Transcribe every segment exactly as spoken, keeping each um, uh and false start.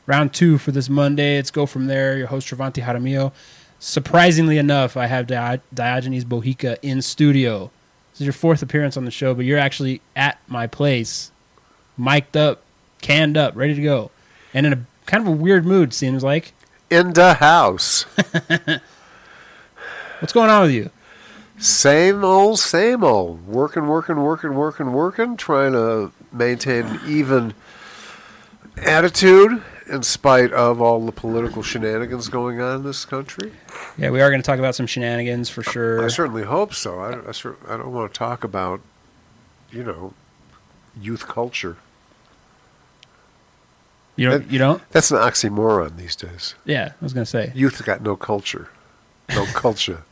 round two for this Monday. It's Go From There. Your host, Travanti Jaramillo. Surprisingly enough, I have Di- Diogenes Bohica in studio. This is your fourth appearance on the show, but you're actually at my place, mic'd up, canned up, ready to go, and in a kind of a weird mood, seems like. In the house. What's going on with you? Same old, same old. Working, working, working, working, working, trying to maintain an even attitude in spite of all the political shenanigans going on in this country. Yeah, we are going to talk about some shenanigans for sure. I certainly hope so. I, I, I don't want to talk about, you know, youth culture. You don't? That, you don't? That's an oxymoron these days. Yeah, I was going to say. Youth got no culture. No culture.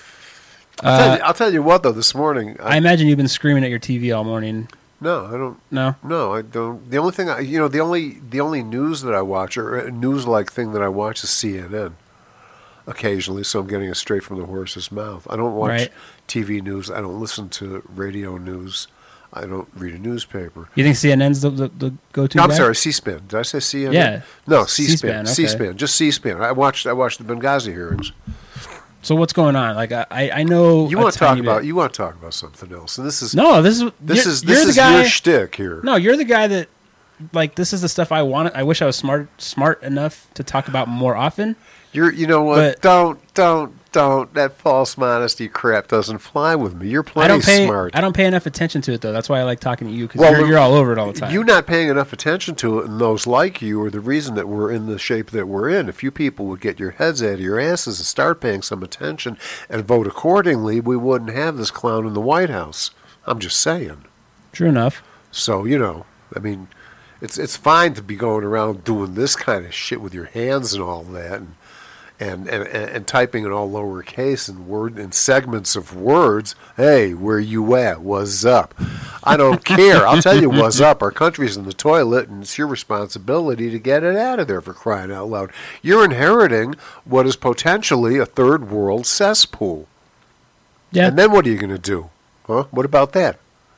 Uh, I'll, tell you, I'll tell you what, though, this morning... I, I imagine you've been screaming at your T V all morning. No, I don't... No? No, I don't. The only thing... I, you know, the only the only news that I watch, or a news-like thing that I watch is C N N. Occasionally, so I'm getting it straight from the horse's mouth. I don't watch right. T V news. I don't listen to radio news. I don't read a newspaper. You think C N N's the, the, the go-to No, I'm guy? sorry, C-SPAN. Did I say C N N? Yeah. No, C-SPAN. C-SPAN, okay. C-SPAN. Just C-SPAN. I watched I watched the Benghazi hearings. So what's going on? Like I, I know You a want to talk tiny about bit. you want to talk about something else, and this is No, this is this you're, is you're this the is guy, your shtick here. No, you're the guy that like this is the stuff I want. I wish I was smart smart enough to talk about more often. You're you know what? But- don't don't don't that false modesty crap doesn't fly with me. You're I plenty don't pay smart. I don't pay enough attention to it though. That's why I like talking to you because Well, you're, you're all over it all the time. You not paying enough attention to it, and those like you are the reason that we're in the shape that we're in. If you people would get your heads out of your asses and start paying some attention and vote accordingly, we wouldn't have this clown in the White House. I'm just saying. True enough. So, you know, I mean, it's it's fine to be going around doing this kind of shit with your hands and all that, and and, and, and typing in all lowercase and word and segments of words. Hey, where you at? What's up? I don't care. I'll tell you what's up. Our country's in the toilet, and it's your responsibility to get it out of there, for crying out loud. You're inheriting what is potentially a third world cesspool. Yeah. And then what are you going to do? Huh? What about that?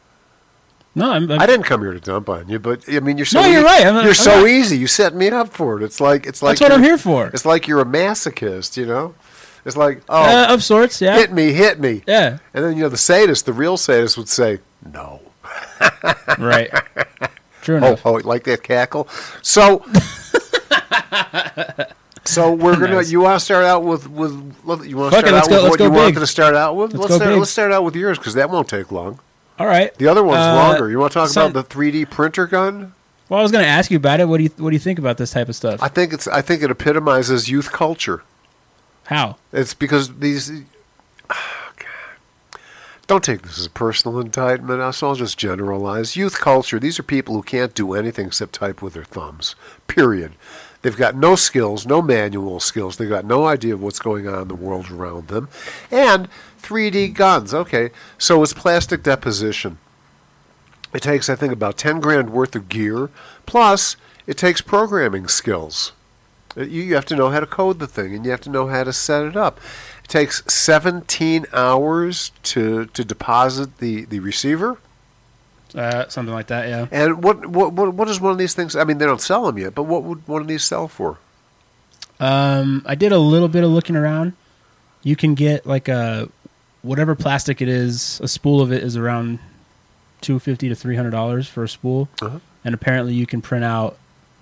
No, I'm, I'm, I didn't come here to dump on you, but I mean, you're so No, you're e- right. I'm not- you're I'm so not- easy. You set me up for it. It's like it's like That's what I'm you're- here for. It's like you're a masochist, you know. It's like oh, uh, of sorts. Yeah. hit me, hit me, Yeah. and then you know the sadist, the real sadist, would say no. Right. True Oh, enough. oh, like that cackle. So, so we're gonna. Nice. You want to start out with with you want to Fuck it, start let's out go- with let's what go you big. wanted to start out with. Let's Let's go start, big. let's start out with yours because that won't take long. All right. The other one's Uh, longer. You want to talk some- about the three D printer gun? Well, I was going to ask you about it. What do you What do you think about this type of stuff? I think it's. I think it epitomizes youth culture. How? It's because these. Oh, God. Don't take this as a personal indictment. So I'll just generalize. Youth culture. These are people who can't do anything except type with their thumbs. Period. They've got no skills, no manual skills. They've got no idea of what's going on in the world around them. And three D guns. Okay, so it's plastic deposition. It takes, I think, about ten grand worth of gear. Plus, it takes programming skills. You, you have to know how to code the thing, and you have to know how to set it up. It takes seventeen hours to to deposit the, the receiver. Uh, something like that. Yeah. And what, what what what is one of these things? I mean, they don't sell them yet, but what would one of these sell for? Um, I did a little bit of looking around. You can get like a whatever plastic it is. A spool of it is around two fifty to three hundred dollars for a spool, Uh-huh. and apparently you can print out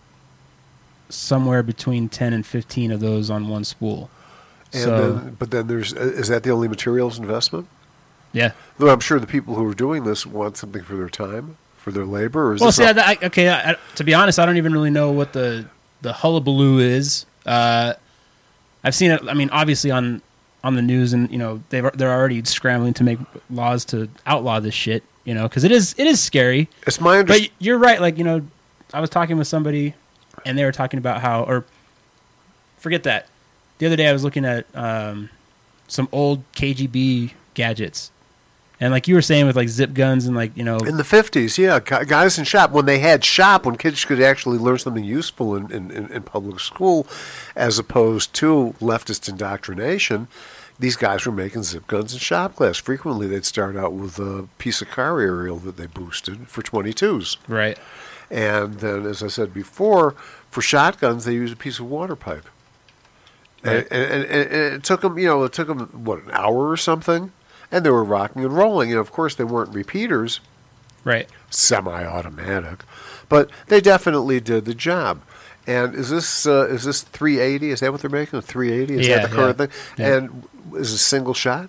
somewhere between ten and fifteen of those on one spool. And so then, but then there's is that the only materials investment? yeah. Though I'm sure the people who are doing this want something for their time, for their labor. Or is Well, this see, a- I, I, okay. I, to be honest, I don't even really know what the the hullabaloo is. Uh, I've seen it. I mean, obviously on on the news, and you know they they're already scrambling to make laws to outlaw this shit. You know, because it is it is scary. it's my But understanding. you're right. Like you know, I was talking with somebody, and they were talking about how, or forget that. The other day, I was looking at um, some old K G B gadgets, and like you were saying with like zip guns and like you know, In the fifties, yeah, gu- guys in shop, when they had shop, when kids could actually learn something useful in, in, in in public school, as opposed to leftist indoctrination, these guys were making zip guns in shop class. Frequently, they'd start out with a piece of car aerial that they boosted for twenty-twos. right. And then, as I said before, for shotguns, they use a piece of water pipe. Right. And, and, and, and it took them, you know, it took them, what, an hour or something? And they were rocking and rolling. And, of course, they weren't repeaters. Right. Semi-automatic. But they definitely did the job. And is this uh, is this three eighty? Is that what they're making? A three eighty? Is Yeah, that the current yeah, thing? yeah. And is it a single shot?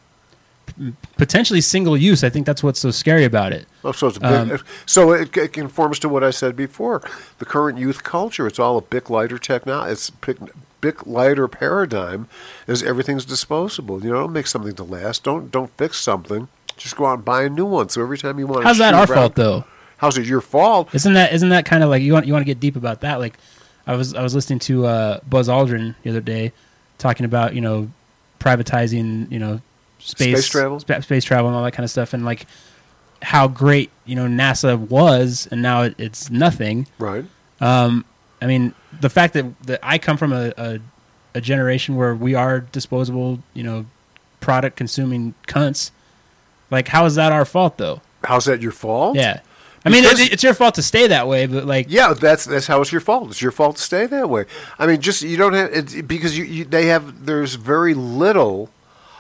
Potentially single use. I think that's what's so scary about it. Oh, so it's a big, Um, so it, it conforms to what I said before. The current youth culture, it's all a Bic lighter technology. It's Bic, Bic lighter paradigm. Is everything's disposable. You know, don't make something to last. Don't don't fix something. Just go out and buy a new one. So every time you want, How's to that shoot our around- fault though? How's it your fault? Isn't that isn't that kind of like you want you want to get deep about that? Like, I was I was listening to uh, Buzz Aldrin the other day talking about you know privatizing you know space Space travel? spa- space travel and all that kind of stuff, and like how great you know NASA was, and now it, it's nothing. Right. Um, I mean, the fact that, that I come from a, a a generation where we are disposable, you know, product consuming cunts. Like, how is that our fault though? How's that your fault? Yeah. I mean, Because- it, it's your fault to stay that way, but like, Yeah, that's that's how it's your fault. It's your fault to stay that way. I mean, just you don't have it's because you, you they have there's very little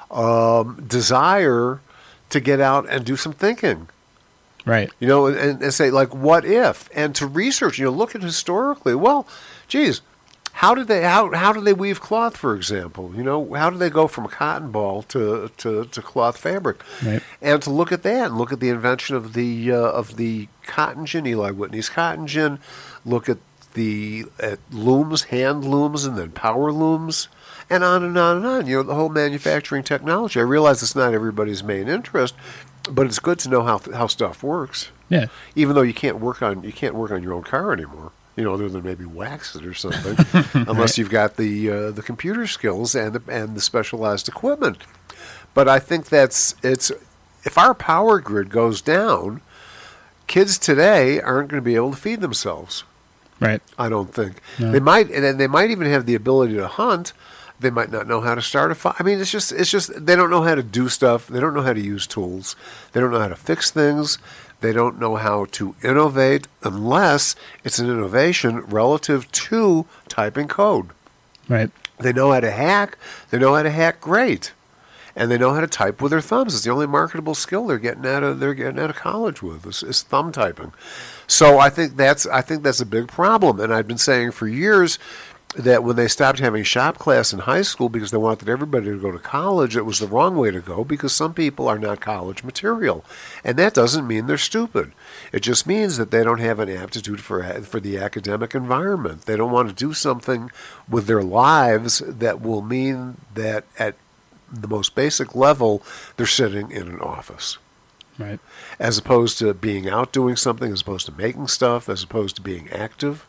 um, desire to get out and do some thinking. right. You know, and, and say like, what if? And to research, you know, look at historically. Well, geez, how did they how how did they weave cloth, for example? You know, how did they go from a cotton ball to to, to cloth fabric? Right. And to look at that and look at the invention of the uh, of the cotton gin, Eli Whitney's cotton gin. Look at the at looms, hand looms, and then power looms, and on and on and on. You know, the whole manufacturing technology. I realize it's not everybody's main interest, but it's good to know how how stuff works. Yeah. Even though you can't work on you can't work on your own car anymore. You know, other than maybe wax it or something, unless you've got the uh, the computer skills and the, and the specialized equipment. But I think that's it's if our power grid goes down, kids today aren't going to be able to feed themselves. Right. I don't think No. they might, and they might even have the ability to hunt. They might not know how to start a fire. I mean, it's just it's just they don't know how to do stuff. They don't know how to use tools. They don't know how to fix things. They don't know how to innovate unless it's an innovation relative to typing code. Right. They know how to hack. They know how to hack great, and they know how to type with their thumbs. It's the only marketable skill they're getting out of they're getting out of college with is, is thumb typing. So I think that's I think that's a big problem. And I've been saying for years that when they stopped having shop class in high school because they wanted everybody to go to college, it was the wrong way to go because some people are not college material. And that doesn't mean they're stupid. It just means that they don't have an aptitude for for the academic environment. They don't want to do something with their lives that will mean that at the most basic level, they're sitting in an office. Right. As opposed to being out doing something, as opposed to making stuff, as opposed to being active.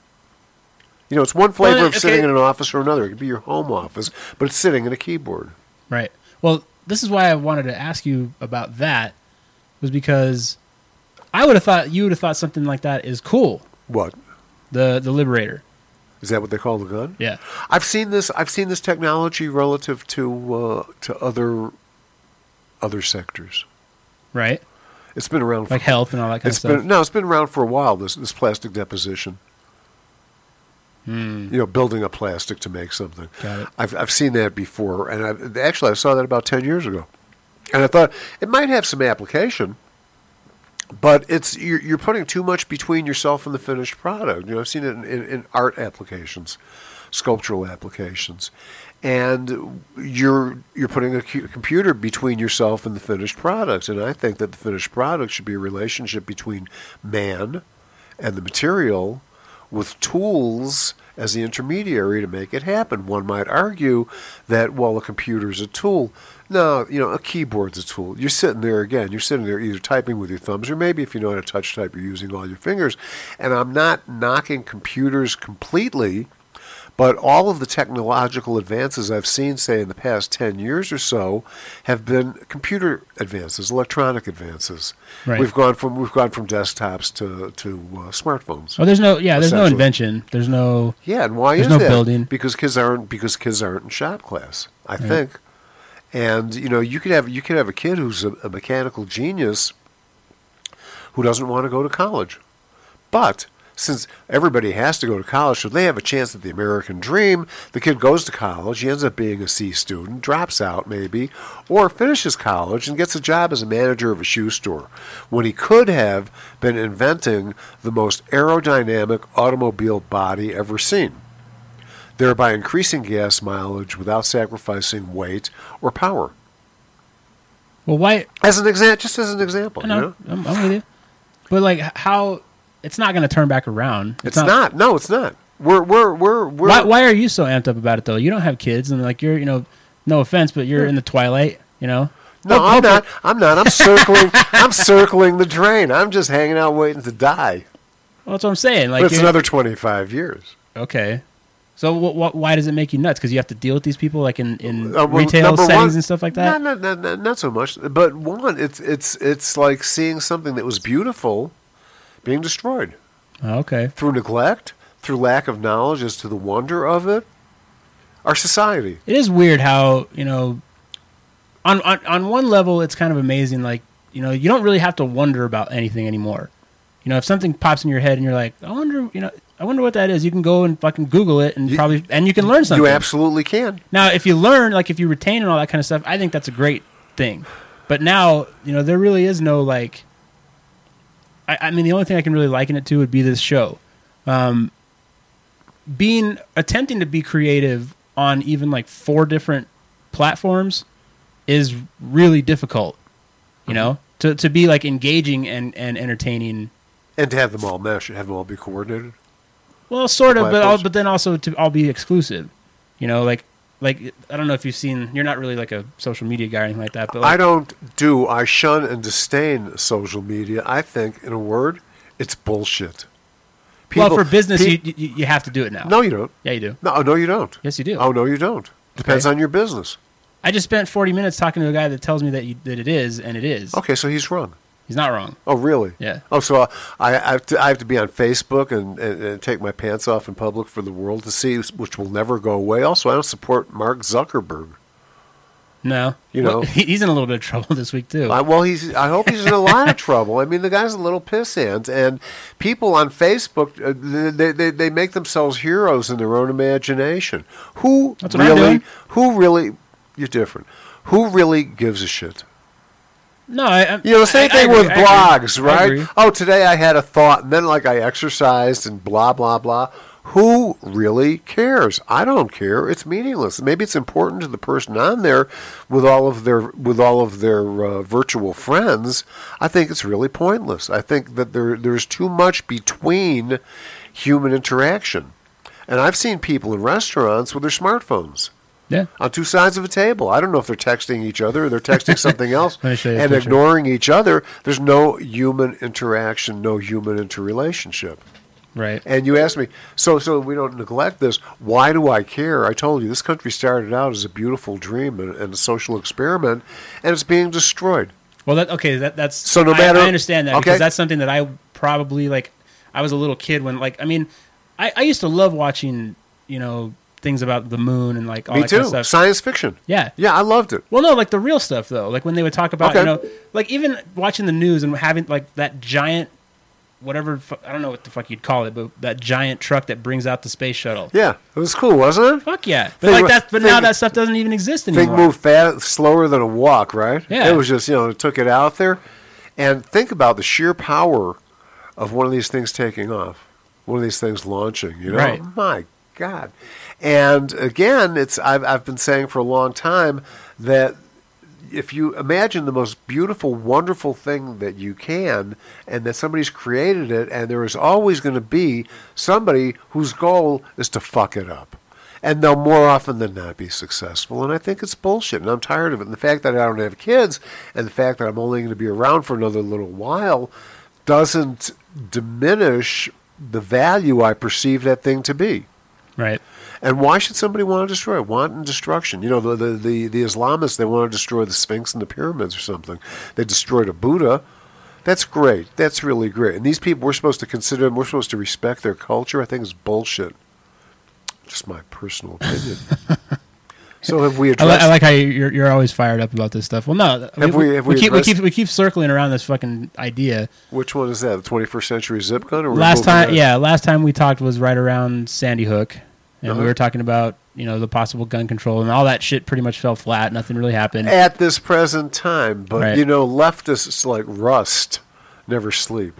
You know, it's one flavor Well, of sitting okay. in an office or another. It could be your home office, but it's sitting at a keyboard. Right. Well, this is why I wanted to ask you about that, was because I would have thought you would have thought something like that is cool. What? The the Liberator. Is that what they call the gun? Yeah. I've seen this. I've seen this technology relative to uh, to other other sectors. Right. It's been around for Like health and all that kind it's of stuff. been no, it's been around for a while. This this plastic deposition. Hmm. You know, building up plastic to make something. Got it. I've I've seen that before, and I actually I saw that about ten years ago, and I thought it might have some application, but it's you're, you're putting too much between yourself and the finished product. You know, I've seen it in, in, in art applications, sculptural applications, and you're you're putting a cu- computer between yourself and the finished product. And I think that the finished product should be a relationship between man and the material, with tools as the intermediary to make it happen. One might argue that, well, a computer's a tool. No, you know, a keyboard's a tool. You're sitting there again. You're sitting there either typing with your thumbs, or maybe if you know how to touch type, you're using all your fingers. And I'm not knocking computers completely, but all of the technological advances I've seen, say, in the past ten years or so, have been computer advances, electronic advances. Right. We've gone from we've gone from desktops to to uh, smartphones. Oh, there's no yeah. There's no Essentially. invention. There's no. Yeah, and why There's is no that? building. Because kids aren't because kids aren't in shop class, I think. And you know, you could have you could have a kid who's a, a mechanical genius who doesn't want to go to college, but since everybody has to go to college, so they have a chance at the American dream. The kid goes to college, he ends up being a C student, drops out maybe, or finishes college and gets a job as a manager of a shoe store, when he could have been inventing the most aerodynamic automobile body ever seen, thereby increasing gas mileage without sacrificing weight or power. Well, why? As an example, just as an example, I know, you know? I'm, I'm with you. But like, how? It's not going to turn back around. It's, it's not, not. No, it's not. We're we're we're we're. Why, why are you so amped up about it though? You don't have kids, and like you're, you know, no offense, but you're in the twilight. You know. No, Hope- I'm hope- not. I'm not. I'm circling. I'm circling the drain. I'm just hanging out waiting to die. Well, that's what I'm saying. Like, But it's you're- another twenty-five years. Okay. So wh- wh- why does it make you nuts? Because you have to deal with these people like in, in Uh, well, retail number settings one- and stuff like that? No, no, no, no, not so much. But one, it's it's it's like seeing something that was beautiful being destroyed Oh, okay. through neglect, through lack of knowledge as to the wonder of it. Our society. It is weird how, you know, on, on on one level it's kind of amazing, like, you know, you don't really have to wonder about anything anymore. You know, if something pops in your head and you're like, I wonder, you know, I wonder what that is, you can go and fucking Google it and You- probably and you can learn something. You absolutely can. Now, if you learn, like if you retain and all that kind of stuff, I think that's a great thing. But now, you know, there really is no like. I, I mean, the only thing I can really liken it to would be this show. Um, being attempting to be creative on even like four different platforms is really difficult. You know, to to be like engaging and, and entertaining. And to have them all mesh, have them all be coordinated. Well, sort of, but all, Platforms. but then also to all be exclusive. You know, like like I don't know if you've seen. You're not really like a social media guy or anything like that. But like, I don't do. I shun and disdain social media. I think, in a word, it's bullshit. well, for business, pe- you, you you have to do it now. no, you don't. Yeah, you do. No, no, you don't. Yes, you do. Oh, no, you don't. Depends Okay. on your business. I just spent forty minutes talking to a guy that tells me that you, that it is, and it is. Okay, so he's wrong. He's not wrong. Oh, really? Yeah. Oh, so I, I, have, to, I have to be on Facebook and, and, and take my pants off in public for the world to see, which will never go away. Also, I don't support Mark Zuckerberg. No. You Well, know. he- he's in a little bit of trouble this week too. I, well, he's. I hope he's in a lot of trouble. I mean, the guy's a little pissant, and people on Facebook uh, they, they they make themselves heroes in their own imagination. Who That's what I'm really? doing. Who really? You're different. Who really gives a shit? no, I, I, You know, the same I- I thing agree, with I agree. blogs, I right? agree. Oh, today I had a thought, and then like I exercised and blah blah blah. Who really cares? I don't care. It's meaningless. Maybe it's important to the person on there with all of their with all of their uh, virtual friends. I think it's really pointless. I think that there there's too much between human interaction, and I've seen people in restaurants with their smartphones Yeah. on two sides of a table. I don't know if they're texting each other or they're texting something else Let me show you a and picture. ignoring each other. There's no human interaction, no human interrelationship. Right. And you asked me, so so we don't neglect this. Why do I care? I told you this country started out as a beautiful dream and, and a social experiment, and it's being destroyed. Well, that okay. That that's So no I- matter- I, understand that okay. because that's something that I probably like. I was a little kid when like I mean, I, I used to love watching you know things about the moon and like all me that kind too. of stuff. Science fiction. Yeah. Yeah, I loved it. Well, no, like the real stuff though. Like when they would talk about Okay. you know, like even watching the news and having like that giant, whatever fu- I don't know what the fuck you'd call it, but that giant truck that brings out the space shuttle. Yeah, it was cool, wasn't it? Fuck yeah! But Thing like wa- that, but thing- now that stuff doesn't even exist Thing anymore. moved fast, slower than a walk, right? Yeah. It was just, you know, it took it out there. And think about the sheer power of one of these things taking off, one of these things launching, you know? Right. My God. And again, it's I've, I've been saying for a long time that if you imagine the most beautiful, wonderful thing that you can, and that somebody's created it, and there is always going to be somebody whose goal is to fuck it up. And they'll more often than not be successful. And I think it's bullshit, and I'm tired of it. And the fact that I don't have kids, and the fact that I'm only going to be around for another little while, doesn't diminish the value I perceive that thing to be. Right. And why should somebody want to destroy it? Wanton destruction. You know, the, the, the, the Islamists, they want to destroy the Sphinx and the pyramids or something. They destroyed a Buddha. That's great. That's really great. And these people, we're supposed to consider them, we're supposed to respect their culture. I think it's bullshit. Just my personal opinion. So have we I, li- addressed? I like how you're you're always fired up about this stuff. Well, no, Have we- have we keep we addressed- keep we keep circling around this fucking idea. Which one is that? The twenty-first century zip gun? Or we're Last moving time, on? yeah, last time we talked was right around Sandy Hook, and Uh-huh. we were talking about you know the possible gun control and all that shit. Pretty much fell flat. Nothing really happened. At this present time, but Right. you know, leftists like Rust never sleep.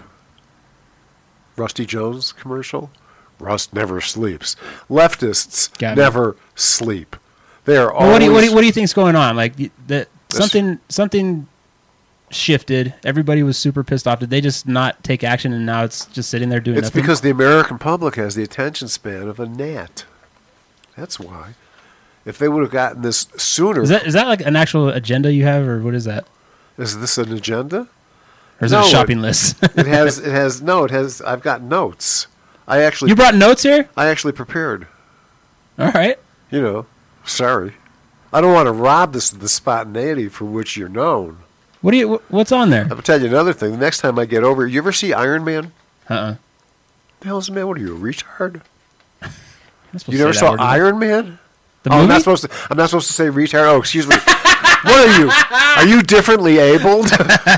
Rusty Jones commercial? Rust never sleeps. Leftists Got me. never sleep. They are Well, always. what do you what do you, what do you think's going on? Like y- that This- something something shifted. Everybody was super pissed off. Did they just not take action and now it's just sitting there doing It's nothing? because the American public has the attention span of a gnat. That's why. If they would have gotten this sooner, is that is that like an actual agenda you have, or what is that? is this an agenda? Or is No, it a it- shopping list? It has. It has. No, it has. I've got notes. I actually. You brought notes here? I actually prepared. All right. You know, sorry. I don't want to rob this of the spontaneity for which you're known. What do you? wh- What's on there? I'll tell you another thing. The next time I get over, you ever see Iron Man? Uh. uh The hell is man? What are you, a retard? You You never saw Iron Man? The oh, I'm movie? not supposed to. I'm not supposed to say retard. Oh, excuse me. What are you? Are you differently abled?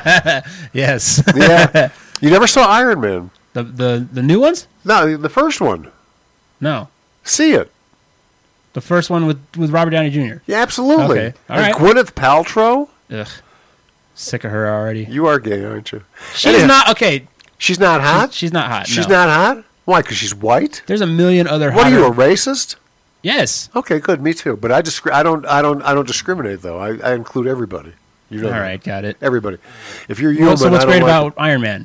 Yes. Yeah. You never saw Iron Man? the the the new ones? No, the first one. No. See it? The first one with with Robert Downey Junior Yeah, absolutely. Okay. All and right. Gwyneth Paltrow. Ugh. Sick of her already. You are gay, aren't you? She's Anyhow, not okay. She's not hot. She's, she's not hot. She's no. not hot. Why? Because she's white. There's a million other. What are you, a hotter- racist? Yes. Okay, good. Me too. But I discri- I don't. I don't. I don't discriminate though. I, I include everybody. You know. All that. right, got it. Everybody. If you're human, Well, so what's I don't great like about Iron Man?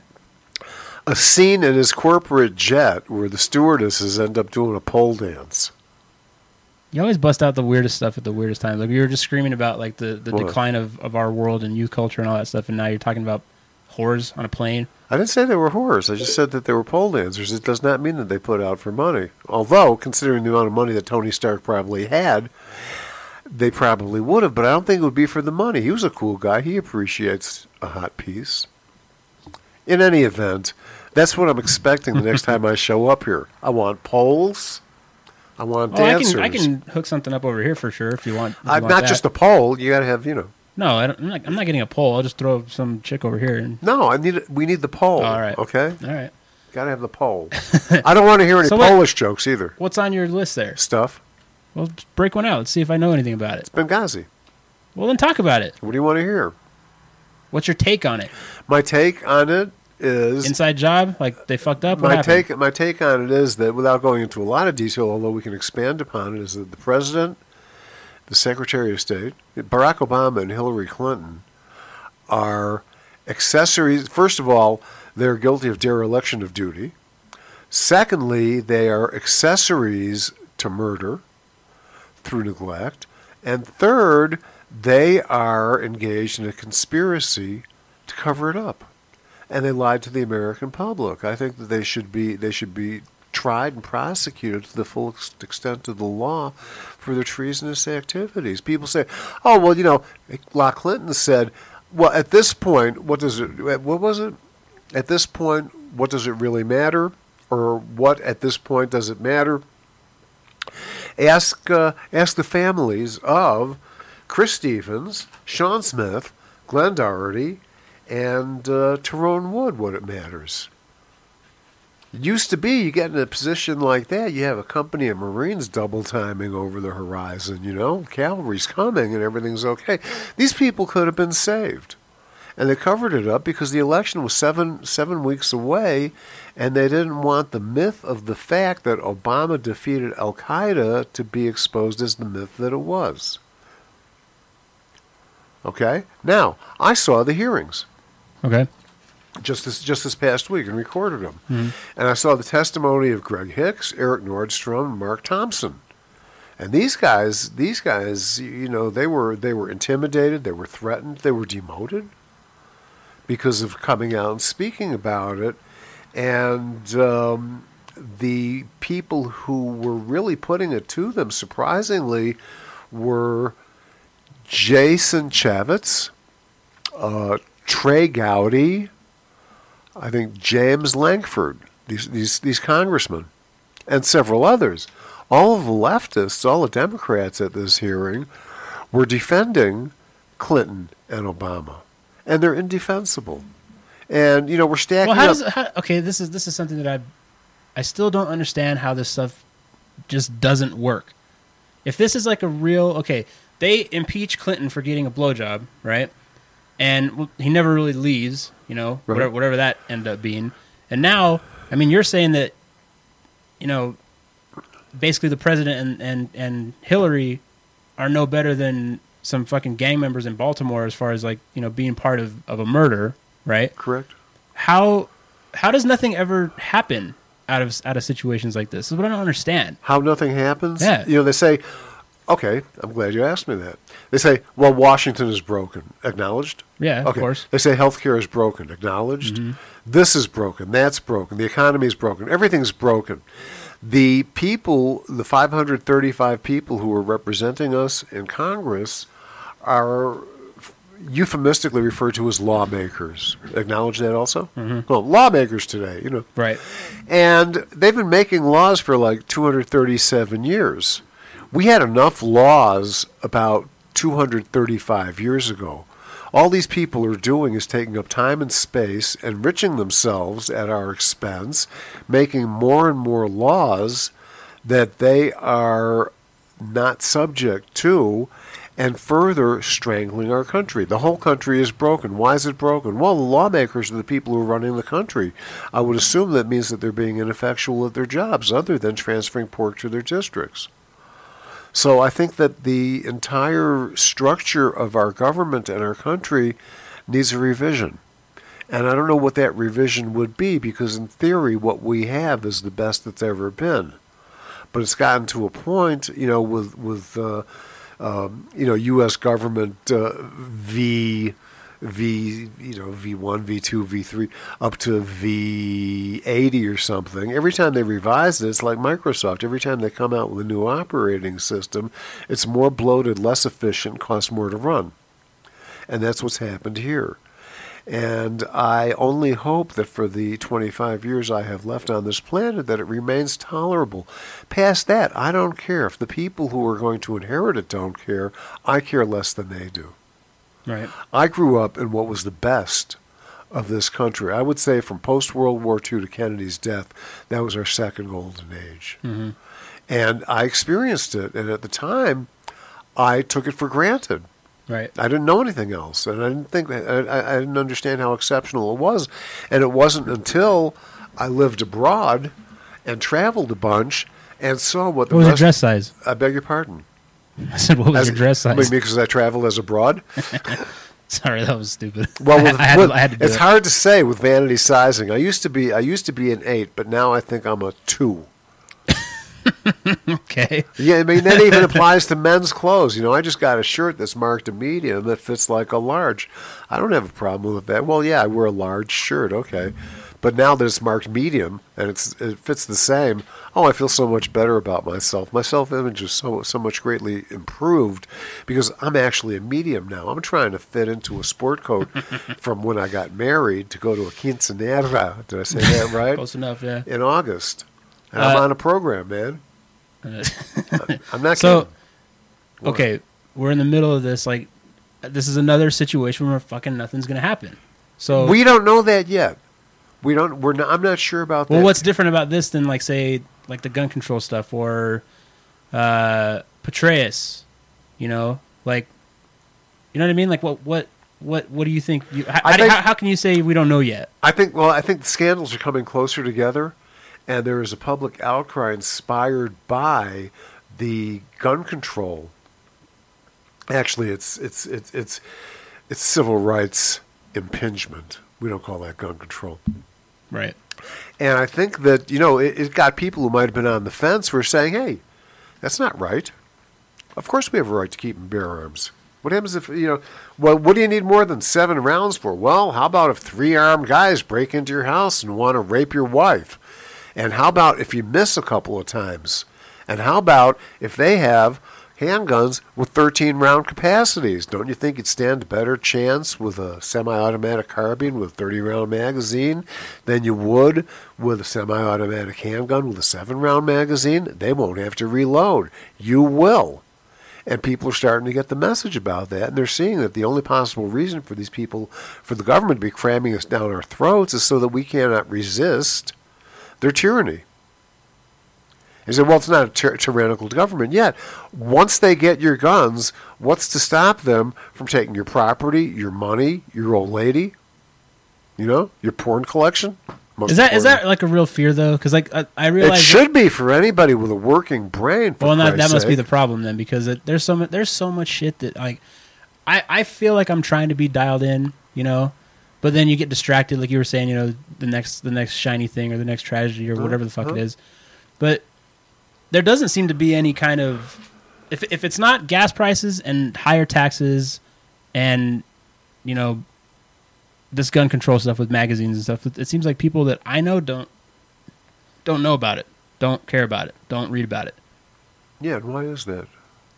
a scene in his corporate jet where the stewardesses end up doing a pole dance. You always bust out the weirdest stuff at the weirdest time. Like we were just screaming about like the, the What? decline of, of our world and youth culture and all that stuff, and now you're talking about whores on a plane. I didn't say they were whores. I just said that they were pole dancers. It does not mean that they put out for money. Although, considering the amount of money that Tony Stark probably had, they probably would have. But I don't think it would be for the money. He was a cool guy. He appreciates a hot piece. In any event, that's what I'm expecting the next time I show up here. I want poles. I want Oh, I dancers. can I can hook something up over here for sure if you want. If you I'm want not that. just a pole. You got to have, you know. No, I don't, I'm not. I'm not getting a pole. I'll just throw some chick over here. And, No, I need. We need the pole. All right. Okay. all right. Got to have the pole. I don't want to hear any So what- Polish jokes either. What's on your list there? Stuff. Well, break one out. Let's see if I know anything about it. Benghazi. Well, then talk about it. What do you want to hear? What's your take on it? My take on it is Inside job? Like they fucked up? What my happened? take. My take on it is that, without going into a lot of detail, although we can expand upon it, is that the president, the Secretary of State, Barack Obama, and Hillary Clinton are accessories. First of all, they're guilty of dereliction of duty. Secondly, they are accessories to murder through neglect. And third, they are engaged in a conspiracy to cover it up. And they lied to the American public. I think that they should be they should be tried and prosecuted to the full ex- extent of the law for their treasonous activities. People say, "Oh, well, you know, La Clinton said, well, at this point, what does it what was it? At this point, what does it really matter? Or what at this point does it matter?" Ask uh, ask the families of Chris Stevens, Sean Smith, Glenn Doherty, and uh, Tyrone Wood what it matters. It used to be you get in a position like that, you have a company of Marines double timing over the horizon, you know, cavalry's coming and everything's okay. These people could have been saved. And they covered it up because the election was seven seven weeks away, and they didn't want the myth of the fact that Obama defeated Al Qaeda to be exposed as the myth that it was. Okay? Now, I saw the hearings Okay. just this just this past week and recorded them. Mhm. And I saw the testimony of Greg Hicks, Eric Nordstrom, and Mark Thompson. And these guys, these guys, you know, they were they were intimidated, they were threatened, they were demoted because of coming out and speaking about it. And um, the people who were really putting it to them, surprisingly, were Jason Chavez, uh, Trey Gowdy, I think James Lankford, these, these, these congressmen, and several others. all of the leftists, all the Democrats at this hearing, were defending Clinton and Obama, and they're indefensible. And you know, we're stacking Well, how up. does how, okay? This is this is something that I I still don't understand how this stuff just doesn't work. If this is like a real okay, they impeach Clinton for getting a blowjob, right? And well, he never really leaves, you know, Right. whatever, whatever that ended up being. And now, I mean, you're saying that, you know, basically the president and, and, and Hillary are no better than some fucking gang members in Baltimore as far as like, you know, being part of, of a murder, right? Correct. How how does nothing ever happen out of out of situations like this? This is what I don't understand. How nothing happens? Yeah. You know, they say, okay, I'm glad you asked me that. They say, well, Washington is broken. Acknowledged? Yeah, of Okay. course. They say healthcare is broken. Acknowledged? This is broken. That's broken. The economy is broken. Everything's broken. The people, the five hundred thirty-five people who are representing us in Congress are euphemistically referred to as lawmakers. Acknowledge that also? Well, lawmakers today, you know. Right. And they've been making laws for like two hundred thirty-seven years. We had enough laws about two hundred thirty-five years ago. All these people are doing is taking up time and space, enriching themselves at our expense, making more and more laws that they are not subject to, and further strangling our country. The whole country is broken. Why is it broken? Well, the lawmakers are the people who are running the country. I would assume that means that they're being ineffectual at their jobs, other than transferring pork to their districts. So I think that the entire structure of our government and our country needs a revision. And I don't know what that revision would be, because in theory what we have is the best that's ever been. But it's gotten to a point, you know, with, with uh, um, you know, U S government uh, V, V, you know, V one, V two, V three, up to V eighty or something. Every time they revise it, it's like Microsoft. Every time they come out with a new operating system, it's more bloated, less efficient, costs more to run. And that's what's happened here. And I only hope that for the twenty-five years I have left on this planet that it remains tolerable. Past that, I don't care. If the people who are going to inherit it don't care, I care less than they do. Right. I grew up in what was the best of this country. I would say from post-World War Two to Kennedy's death, that was our second golden age. Mm-hmm. And I experienced it. And at the time, I took it for granted. Right. I didn't know anything else, and I didn't think I, I didn't understand how exceptional it was. And it wasn't until I lived abroad and traveled a bunch and saw what the What was your rest. dress size? I beg your pardon. I said, what was As- your dress I mean, size? because I traveled as abroad. Sorry, that was stupid. Well, with, I, had, with- to, I had to do it's it. hard to say with vanity sizing. I used to be I used to be an eight, but now I think I'm a two. Okay. Yeah, I mean, that even applies to men's clothes. You know, I just got a shirt that's marked a medium that fits like a large. I don't have a problem with that. Well, yeah, I wear a large shirt, okay. But now that it's marked medium and it's it fits the same, oh, I feel so much better about myself. My self-image is so so much greatly improved because I'm actually a medium now. I'm trying to fit into a sport coat from when I got married to go to a quinceanera. Did I say that right? Close enough, yeah. In August. And I'm Uh, on a program, man. I'm not So, kidding. okay, we're in the middle of this. Like, this is another situation where fucking nothing's going to happen. So, We don't know that yet. We don't. We're not. I'm not sure about well, that. what's different about this than, like, say, like the gun control stuff or uh, Petraeus? You know, like, you know what I mean? Like, what, what, what, what do you think? You, how, I think- how, how can you say we don't know yet? I think. Well, I think the scandals are coming closer together, and there is a public outcry inspired by the gun control. Actually, it's it's it's it's it's civil rights impingement. We don't call that gun control. Right. And I think that, you know, it, it got people who might have been on the fence who are saying, hey, that's not right. Of course we have a right to keep and bear arms. What happens if, you know, well, what do you need more than seven rounds for? Well, how about if three armed guys break into your house and want to rape your wife? And how about if you miss a couple of times? And how about if they have handguns with thirteen round capacities. Don't you think you'd stand a better chance with a semi-automatic carbine with a thirty round magazine than you would with a semi-automatic handgun with a seven round magazine? They won't have to reload. You will. And people are starting to get the message about that, and they're seeing that the only possible reason for these people, for the government to be cramming us down our throats, is so that we cannot resist their tyranny. He said, well, it's not a tyr- tyrannical government yet. Once they get your guns, what's to stop them from taking your property, your money, your old lady, you know, your porn collection? Most is that porn. is that like a real fear, though? Because like, I, I realize... It should be for anybody with a working brain, for Well, that, Christ's that must sake. be the problem, then, because it, there's so much, there's so much shit that, like, I, I feel like I'm trying to be dialed in, you know, but then you get distracted, like you were saying, you know, the next the next shiny thing or the next tragedy or Huh? whatever the fuck Huh? it is. But there doesn't seem to be any kind of... If if it's not gas prices and higher taxes and, you know, this gun control stuff with magazines and stuff, it, it seems like people that I know don't don't know about it, don't care about it, don't read about it. Yeah, and why is that?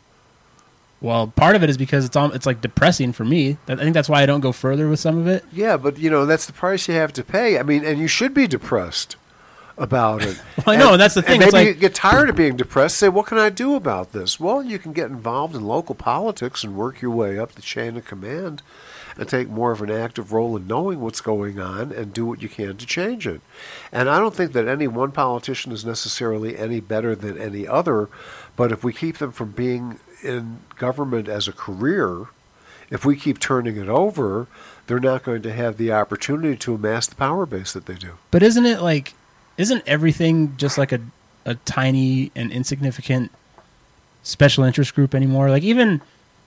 Well, part of it is because it's all, it's like depressing for me. I think that's why I don't go further with some of it. Yeah, but, you know, that's the price you have to pay. I mean, and you should be depressed about it. Well, I know, and that's the thing. And It's maybe like- you get tired of being depressed. Say, what can I do about this? Well, you can get involved in local politics and work your way up the chain of command and take more of an active role in knowing what's going on and do what you can to change it. And I don't think that any one politician is necessarily any better than any other, but if we keep them from being in government as a career, if we keep turning it over, they're not going to have the opportunity to amass the power base that they do. But isn't it like, isn't everything just like a, a tiny and insignificant special interest group anymore? Like even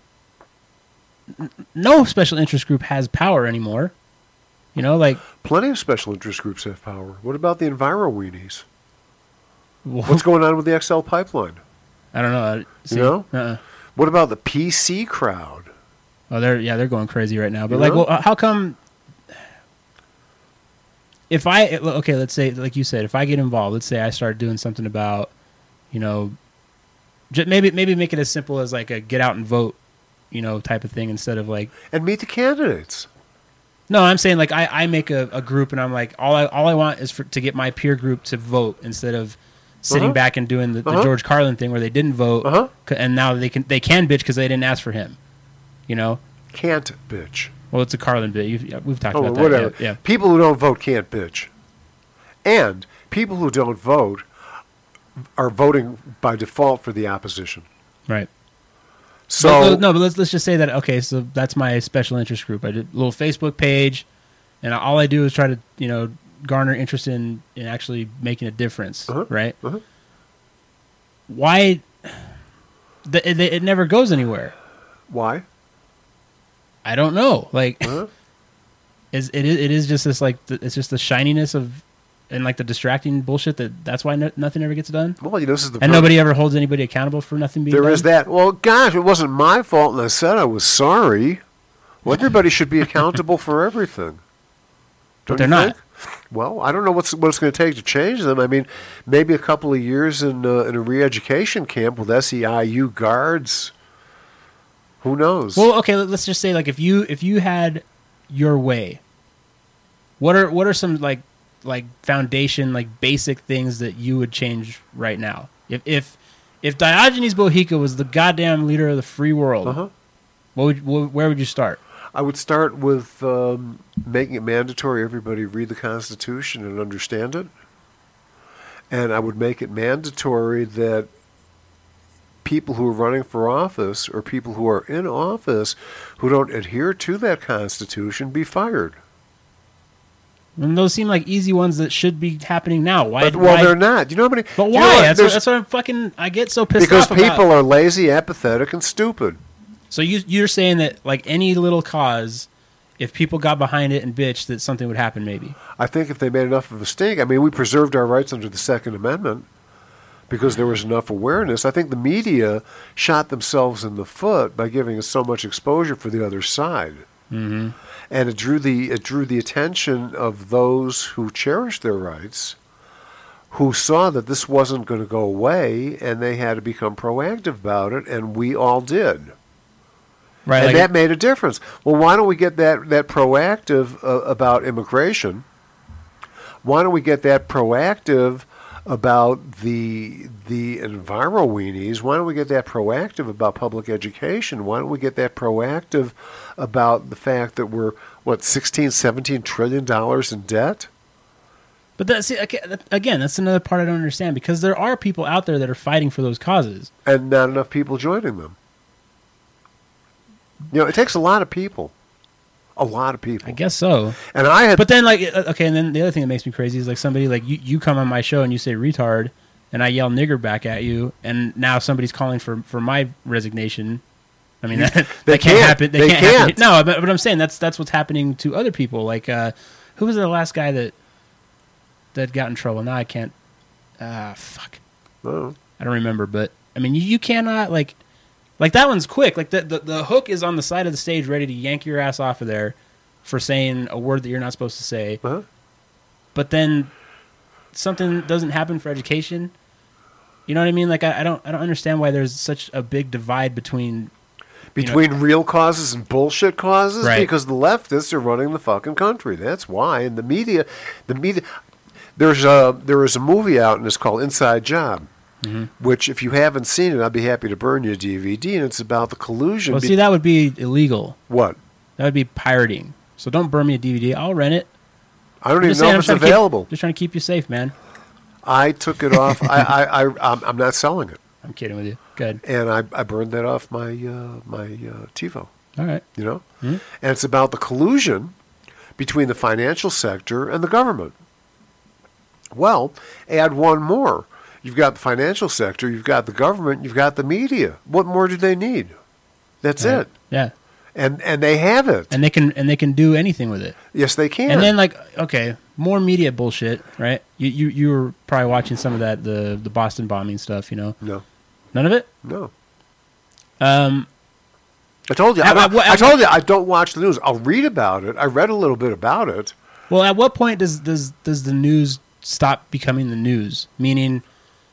n- no special interest group has power anymore. You know, like Plenty of special interest groups have power. What about the Enviro-weenies? What's going on with the X L pipeline? I don't know. See, You know? Uh-uh. What about the P C crowd? Oh, they're yeah, they're going crazy right now. But You like, know? well, how come? If I okay, let's say like you said, if I get involved, let's say I start doing something about, you know, j- maybe maybe make it as simple as like a get out and vote, you know, type of thing instead of like. And meet the candidates. No, I'm saying like I, I make a, a group and I'm like all I all I want is for to get my peer group to vote instead of sitting Uh-huh. back and doing the, the Uh-huh. George Carlin thing where they didn't vote Uh-huh. c- and now they can they can bitch because they didn't ask for him, you know. Can't bitch. Well, it's a Carlin bit. You've, yeah, we've talked Oh, about that. whatever. Yeah, yeah. People who don't vote can't bitch. And people who don't vote are voting by default for the opposition. Right. So But- no, but let's let's just say that okay, so that's my special interest group. I did a little Facebook page, and all I do is try to you know garner interest in in actually making a difference. Uh-huh. Right. Uh-huh. Why? The, it, it never goes anywhere. why? I don't know. Like, Uh-huh. is it is it is just this like the, it's just the shininess of and like the distracting bullshit that that's why no, nothing ever gets done. Well, you know, this is the And pro- nobody ever holds anybody accountable for nothing being There done. is that. Well, gosh, it wasn't my fault, and I said I was sorry. Well, everybody should be accountable for everything. Don't they're you not. think? Well, I don't know what's what it's going to take to change them. I mean, maybe a couple of years in uh, in a re-education camp with S E I U guards. Who knows? Well, okay, let- let's just say like if you if you had your way, what are what are some like like foundation like basic things that you would change right now? If if if Diogenes Bohica was the goddamn leader of the free world, uh-huh. what would wh- where would you start? I would start with um, making it mandatory everybody read the Constitution and understand it. And I would make it mandatory that people who are running for office or people who are in office who don't adhere to that Constitution be fired. And those seem like easy ones that should be happening now. Why? But, well, why- they're not. You know how many? But you know why? what? that's, what, There's- that's what I'm fucking. I get so pissed because off about. people are lazy, apathetic, and stupid. So you you're saying that like any little cause, if people got behind it and bitched, that something would happen maybe. I think if they made enough of a stink, I mean, we preserved our rights under the Second Amendment because there was enough awareness. I think the media shot themselves in the foot by giving us so much exposure for the other side. Mm-hmm. And it drew the it drew the attention of those who cherish their rights, who saw that this wasn't going to go away, and they had to become proactive about it, and we all did. Right, and like that made a difference. Well, why don't we get that, that proactive uh, about immigration? Why don't we get that proactive about the the enviro weenies? Why don't we get that proactive about public education? Why don't we get that proactive about the fact that we're, what, sixteen, seventeen trillion dollars in debt? But that's, see, again, that's another part I don't understand, because there are people out there that are fighting for those causes. And not enough people joining them. You know, it takes a lot of people. A lot of people. I guess so. And I had, but then, like, okay, and then the other thing that makes me crazy is, like, somebody, like, you, you come on my show and you say retard, and I yell nigger back at you, and now somebody's calling for, for my resignation. I mean, that, they that can't, can't happen. They, they can't, can't. Happen. No, but, but I'm saying that's that's what's happening to other people. Like, uh, who was the last guy that that got in trouble? Now I can't. Ah, uh, fuck. Oh. I don't remember, but I mean, you, you cannot like, like that one's quick. Like the, the the hook is on the side of the stage, ready to yank your ass off of there for saying a word that you're not supposed to say. Uh-huh. But then something doesn't happen for education. You know what I mean? Like I, I don't I don't understand why there's such a big divide between between you know, real causes and bullshit causes, right. Because the leftists are running the fucking country. That's why. And the media, the media. There's a there is a movie out, and it's called Inside Job. Mm-hmm. Which, if you haven't seen it, I'd be happy to burn you a D V D, and it's about the collusion. Well, be- see, that would be illegal. What? That would be pirating. So don't burn me a D V D. I'll rent it. I don't I'm even know saying, if it's keep, available. Just trying to keep you safe, man. I took it off. I, I, I, I'm, I'm not selling it. I'm kidding with you. Good. And I, I burned that off my uh, my uh, TiVo. All right. You know? Mm-hmm. And it's about the collusion between the financial sector and the government. Well, add one more. You've got the financial sector, you've got the government, you've got the media. What more do they need? That's right. it. Yeah. And and they have it. And they can and they can do anything with it. Yes, they can. And then like okay, more media bullshit, right? You you you were probably watching some of that the the Boston bombing stuff, you know? No. None of it? No. Um I told you. At, I, at, at, I told you I don't watch the news. I'll read about it. I read a little bit about it. Well, at what point does does does the news stop becoming the news? Meaning,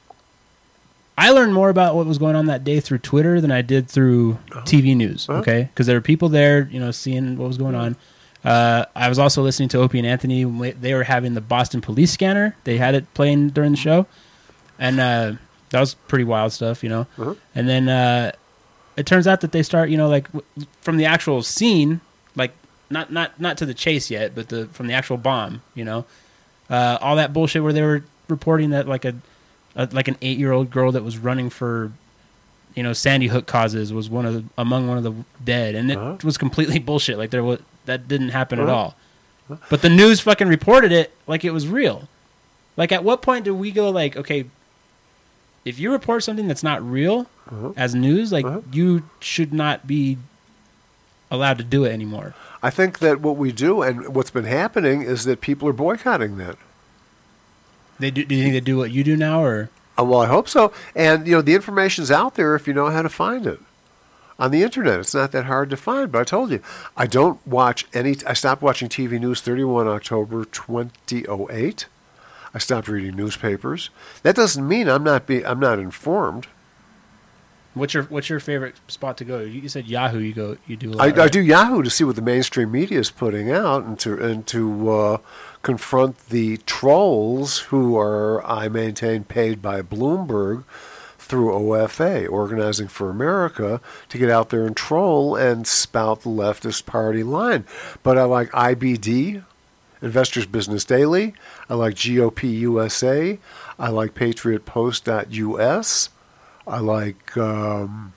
I learned more about what was going on that day through Twitter than I did through uh-huh. T V news. Uh-huh. Okay, because there were people there, you know, seeing what was going on. Uh, I was also listening to Opie and Anthony. They were having the Boston police scanner. They had it playing during the show, and uh, that was pretty wild stuff, you know. Uh-huh. And then uh, it turns out that they start, you know, like from the actual scene, like not not not to the chase yet, but the from the actual bomb, you know. Uh, all that bullshit where they were reporting that like a, a like an eight year old girl that was running for, you know, Sandy Hook causes was one of the, among one of the dead, and it uh-huh. was completely bullshit. Like there was that didn't happen uh-huh. at all, uh-huh. but the news fucking reported it like it was real. Like at what point do we go like, okay, if you report something that's not real uh-huh. as news, like uh-huh. you should not be allowed to do it anymore. I think that what we do and what's been happening is that people are boycotting that. They do. Do you think they do what you do now, or? Uh, well, I hope so. And you know, the information's out there if you know how to find it on the internet. It's not that hard to find. But I told you, I don't watch any. I stopped watching T V news thirty-first October twenty oh eight. I stopped reading newspapers. That doesn't mean I'm not be. I'm not informed. What's your What's your favorite spot to go? You said Yahoo. You go. You do. A lot, I, right? I do Yahoo to see what the mainstream media is putting out, and to and to uh, confront the trolls who are, I maintain, paid by Bloomberg through O F A, Organizing for America, to get out there and troll and spout the leftist party line. But I like I B D, Investors Business Daily. I like G O P U S A. I like Patriot Post dot U S. I like um,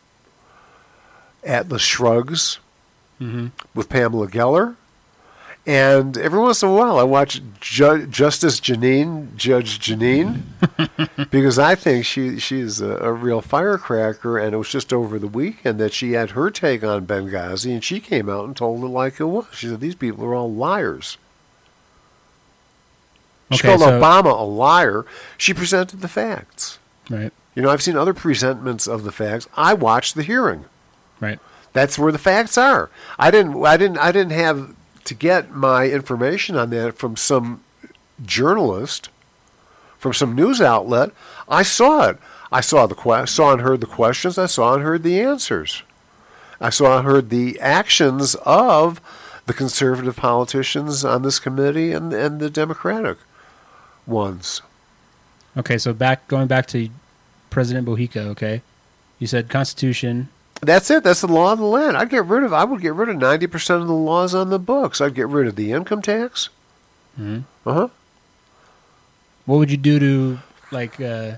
Atlas Shrugs mm-hmm. with Pamela Geller. And every once in a while, I watch Ju- Justice Janine, Judge Janine, because I think she she's a, a real firecracker. And it was just over the weekend that she had her take on Benghazi, and she came out and told it like it was. She said, these people are all liars. She okay, called so Obama a liar. She presented the facts. Right. You know, I've seen other presentments of the facts. I watched the hearing. Right. That's where the facts are. I didn't. I didn't. I didn't have to get my information on that from some journalist from some news outlet. I saw it. I saw the que- saw and heard the questions. I saw and heard the answers. I saw and heard the actions of the conservative politicians on this committee and, and the Democratic ones. Okay, so back going back to President Bohica, okay? You said Constitution. That's it. That's the law of the land. I'd get rid of I would get rid of ninety percent of the laws on the books. I'd get rid of the income tax. Mm-hmm. Uh-huh. What would you do to, like, uh,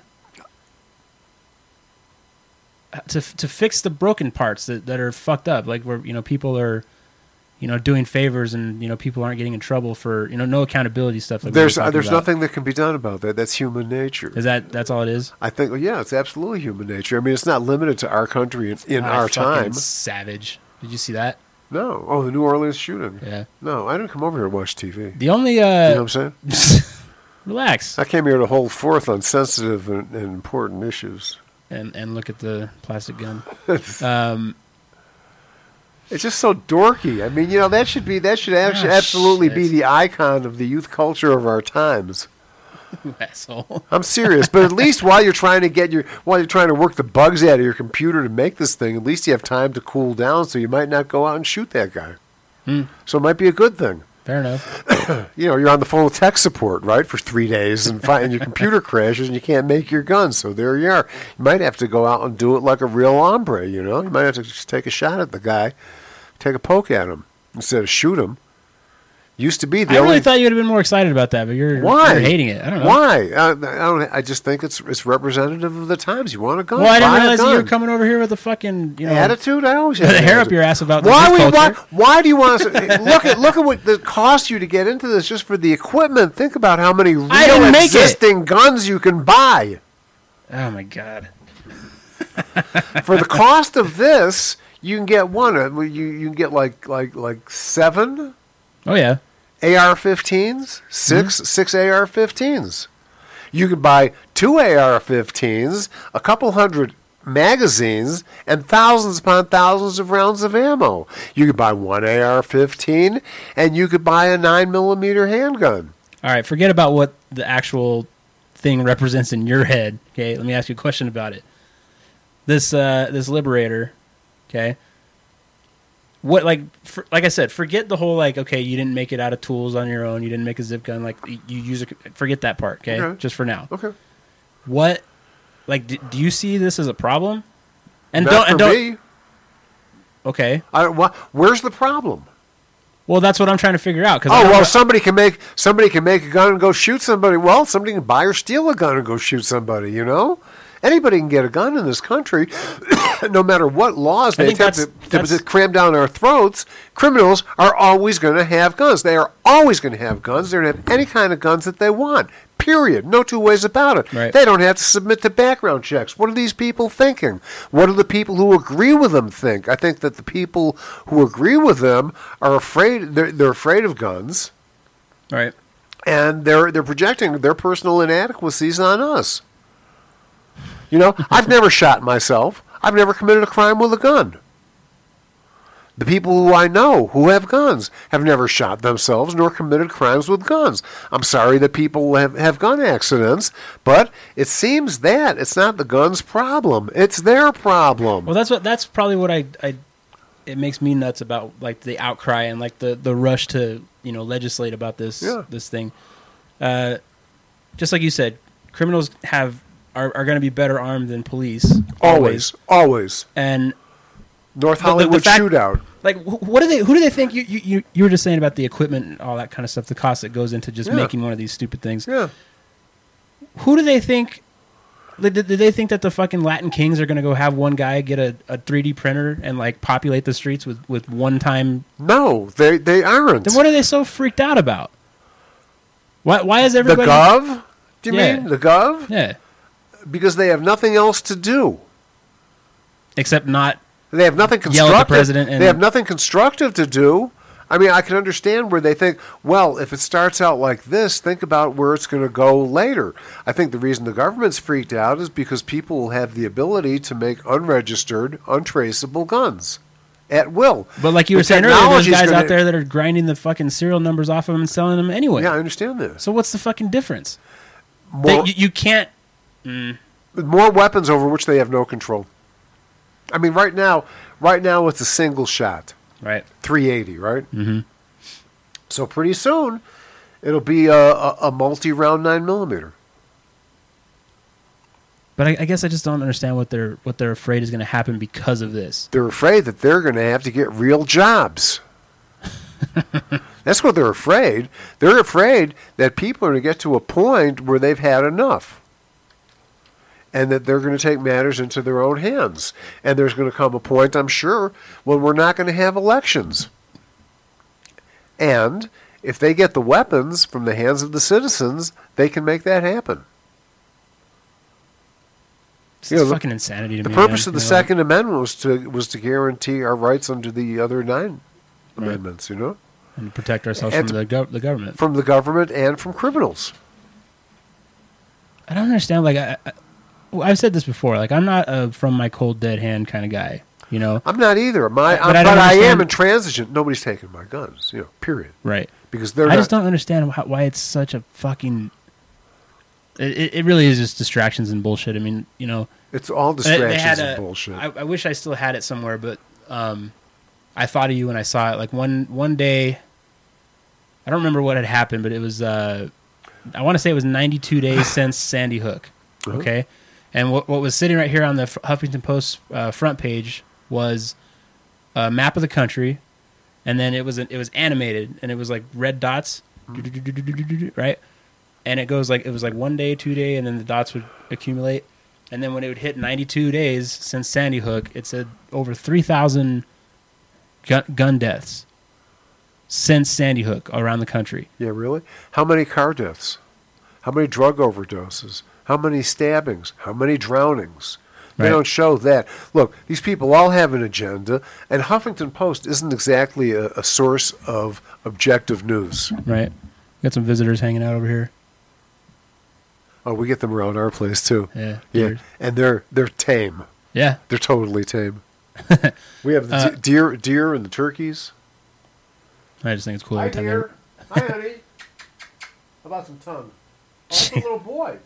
to to fix the broken parts that, that are fucked up? Like, where, you know, people are, you know, doing favors and, you know, people aren't getting in trouble for, you know, no accountability stuff. Like there's uh, there's about. nothing that can be done about that. That's human nature. Is that, that's all it is? I think, well, yeah, it's absolutely human nature. I mean, it's not limited to our country in, in Ah, our fucking time. Savage. Did you see that? No. Oh, the New Orleans shooting. Yeah. No, I didn't come over here to watch T V. The only, You know uh, what I'm saying? relax I came here to hold forth on sensitive and, and important issues. and, and look at the plastic gun. Um, It's just so dorky. I mean, you know, that should be that should actually Ah, absolutely shit. be the icon of the youth culture of our times. you asshole. I'm serious, but at least while you're trying to get your while you're trying to work the bugs out of your computer to make this thing, at least you have time to cool down, so you might not go out and shoot that guy. Hmm. So it might be a good thing. Fair enough. You know, you're on the phone with tech support, right, for three days, and, fi- and your computer crashes, and you can't make your gun. So there you are. You might have to go out and do it like a real hombre. You know, you might have to just take a shot at the guy, take a poke at him instead of shoot him. Used to be the I only. really thought you would have been more excited about that, but you're, Why? you're hating it. I don't know. Why? I, I don't. I just think it's it's representative of the times. You want a gun? Well, I didn't buy a realize that you were gun. coming over here with the fucking, you know, Attitude. I always the have an hair up attitude. your ass about Why, the we, youth why, culture. why do you want to look at look at what it costs you to get into this just for the equipment? Think about how many real didn't make it. existing guns you can buy. Oh my god. For the cost of this, you can get one. uh, You you can get like like like seven Oh yeah. A R fifteens, six Mm-hmm. six A R fifteens. You could buy two A R fifteens, a couple hundred magazines, and thousands upon thousands of rounds of ammo. You could buy one A R fifteen, and you could buy a nine millimeter handgun. All right, forget about what the actual thing represents in your head. Okay, let me ask you a question about it. This uh, this Liberator, okay. What like for, like I said, forget the whole like okay, you didn't make it out of tools on your own, you didn't make a zip gun, like you you use a, forget that part, okay? Okay. Just for now. Okay. What like do, do you see this as a problem? And Not don't for and don't me. okay. I, wha- where's the problem? Well, that's what I'm trying to figure out cuz Oh well, somebody can make somebody can make a gun and go shoot somebody. Well, somebody can buy or steal a gun and go shoot somebody. You know, anybody can get a gun in this country, no matter what laws I they think attempt to, that's- to, that's- to cram down our throats. Criminals are always going to have guns. They are always going to have guns. They're going to have any kind of guns that they want. Period. No two ways about it. Right. They don't have to submit to background checks. What are these people thinking? What do the people who agree with them think? I think that the people who agree with them are afraid. They're, they're afraid of guns, All right. and they're they're projecting their personal inadequacies on us. You know, I've never shot myself. I've never committed a crime with a gun. The people who I know who have guns have never shot themselves nor committed crimes with guns. I'm sorry that people have, have gun accidents, but it seems that it's not the gun's problem. It's their problem. Well, that's what that's probably what I, I it makes me nuts about like the outcry and like the, the rush to you know legislate about this Yeah. this thing. Uh, just like you said, criminals have are, are going to be better armed than police Always. Always. And North But the- the Hollywood fact- shootout. like, wh- what do they? Who do they think? You you you- you were just saying about the equipment and all that kind of stuff, the cost that goes into just Yeah. making one of these stupid things. Yeah. Who do they think? Did, did they think that the fucking Latin Kings are going to go have one guy get a, a three D printer and like populate the streets with, with one time? No, they, they aren't. Then what are they so freaked out about? Why why is The everybody Gov? Do you Yeah. mean? The Gov? Yeah, Because they have nothing else to do. except not They have nothing Yell constructive. at the president and- they have nothing constructive to do. I mean, I can understand where they think, well, if it starts out like this, think about where it's going to go later. I think the reason the government's freaked out is because people will have the ability to make unregistered, untraceable guns at will. But like you The were saying earlier, there's technology's guys gonna- out there that are grinding the fucking serial numbers off of them and selling them anyway. Yeah, I understand this. So what's the fucking difference? more, They, you, you can't. Mm, more weapons over which they have no control. I mean, right now, right now it's a single shot, right. three eighty, right? Mm-hmm. So pretty soon, it'll be a, a, a multi-round nine millimeter. But I, I guess I just don't understand what they're what they're afraid is going to happen because of this. They're afraid that they're going to have to get real jobs. That's what they're afraid. They're afraid that people are going to get to a point where they've had enough. And that they're going to take matters into their own hands. And there's going to come a point, I'm sure, when we're not going to have elections. And if they get the weapons from the hands of the citizens, they can make that happen. It's You know, fucking insanity to the me. purpose man. of the You know, Second Amendment was to was to guarantee our rights under the other nine Right. amendments, you know, and protect ourselves and from the, gov- the government. from the government and from criminals. I don't understand. Like I, I, well, I've said this before. Like I'm not a from my cold dead hand kind of guy. You know. I'm not either. My, But I'm, I but don't I am understand- intransigent. Nobody's taking my guns, you know. Period. Right. Because they're I not. just don't understand how, why it's such a fucking. It, it- it really is just distractions and bullshit. I mean, you know. It's all They- distractions they had and a- bullshit. I, I wish I still had it somewhere, but um, I thought of you when I saw it. Like one one day, I don't remember what had happened, but it was uh, I want to say it was ninety-two days since Sandy Hook. Uh-huh. Okay, and what what was sitting right here on the Huffington Post uh, front page was a map of the country, and then it was an, it was animated, and it was like red dots, right? And it goes like it was like one day, two day, and then the dots would accumulate. And then when it would hit ninety-two days since Sandy Hook, it said over three thousand gun, gun deaths since Sandy Hook around the country. Yeah, really? How many car deaths? How many drug overdoses? How many stabbings? How many drownings? They Right. don't show that. Look, these people all have an agenda, and Huffington Post isn't exactly a, a source of objective news. Right. Got some visitors hanging out over here. Oh, we get them around our place too. Yeah. Yeah, deers. and they're they're tame. Yeah. They're totally tame. We have the Uh, de- deer, deer, and the turkeys. I just think it's cool every time they're. Hi, honey. How about some tongue? Oh, that's a little boy.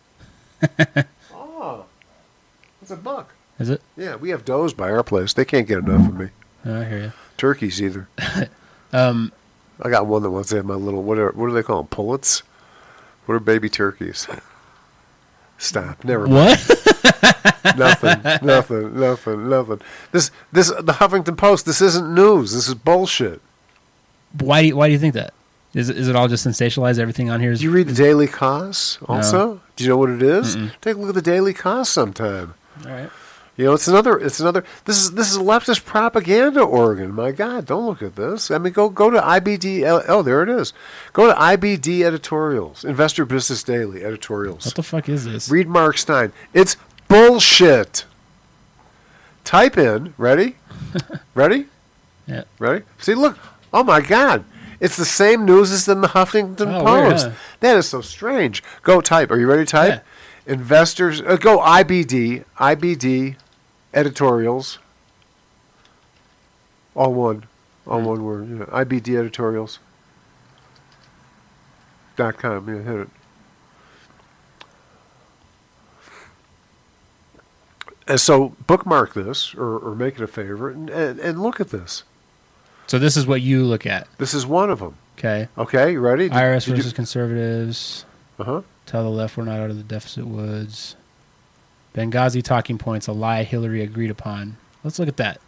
Oh, it's a buck. Is it? Yeah, we have does by our place. They can't get enough of me. Oh, I hear you. Turkeys either. Um, I got one that wants to have my little what are what do they call them? Pullets? What are baby turkeys? Stop. Never mind. what? Nothing. Nothing. Nothing. Nothing. This this the Huffington Post. This isn't news. This is bullshit. why do you, why do you think that? Is it, is it all just sensationalized? Everything on here is. Do you read the Daily Cause also? Do you know what it is? Mm-mm. Take a look at the Daily Cause sometime. All right. You know, it's another. It's another. This is this is leftist propaganda organ. My God, don't look at this. I mean, go go to I B D. Oh, there it is. Go to I B D editorials, Investor Business Daily editorials. What the fuck is this? Read Mark Stein. It's bullshit. Type in. Ready? Ready? Yeah. Ready? See, look. Oh my God. It's the same news as in the Huffington Oh, weird, Post. huh? That is so strange. Go type. Are you ready to type? Investors. Uh, go I B D. I B D editorials. All one. All one word. Yeah. I B D editorials. Dot com. Yeah, hit it. And so bookmark this or, or make it a favorite and, and, and look at this. So this is what you look at. This is one of them. Okay. Okay, you ready? I R S Did you- versus conservatives. Uh-huh. Tell the left we're not out of the deficit woods. Benghazi talking points, a lie Hillary agreed upon. Let's look at that.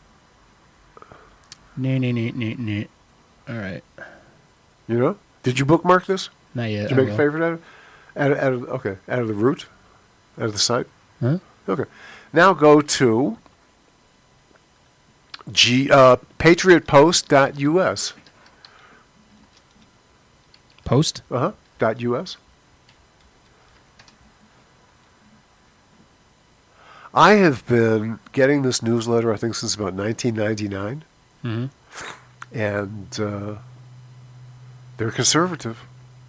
Nee, nee, nee, nee, nee. All right. You know? Did you bookmark this? Not yet. Did you I make a will. favorite out of, out of, out of okay, out of the root? Out of the site? Huh? Okay. Now go to G, uh, patriot post dot U S. Post? Uh-huh. Dot U S. I have been getting this newsletter, I think, since about nineteen ninety-nine. Mm-hmm. And uh, they're conservative.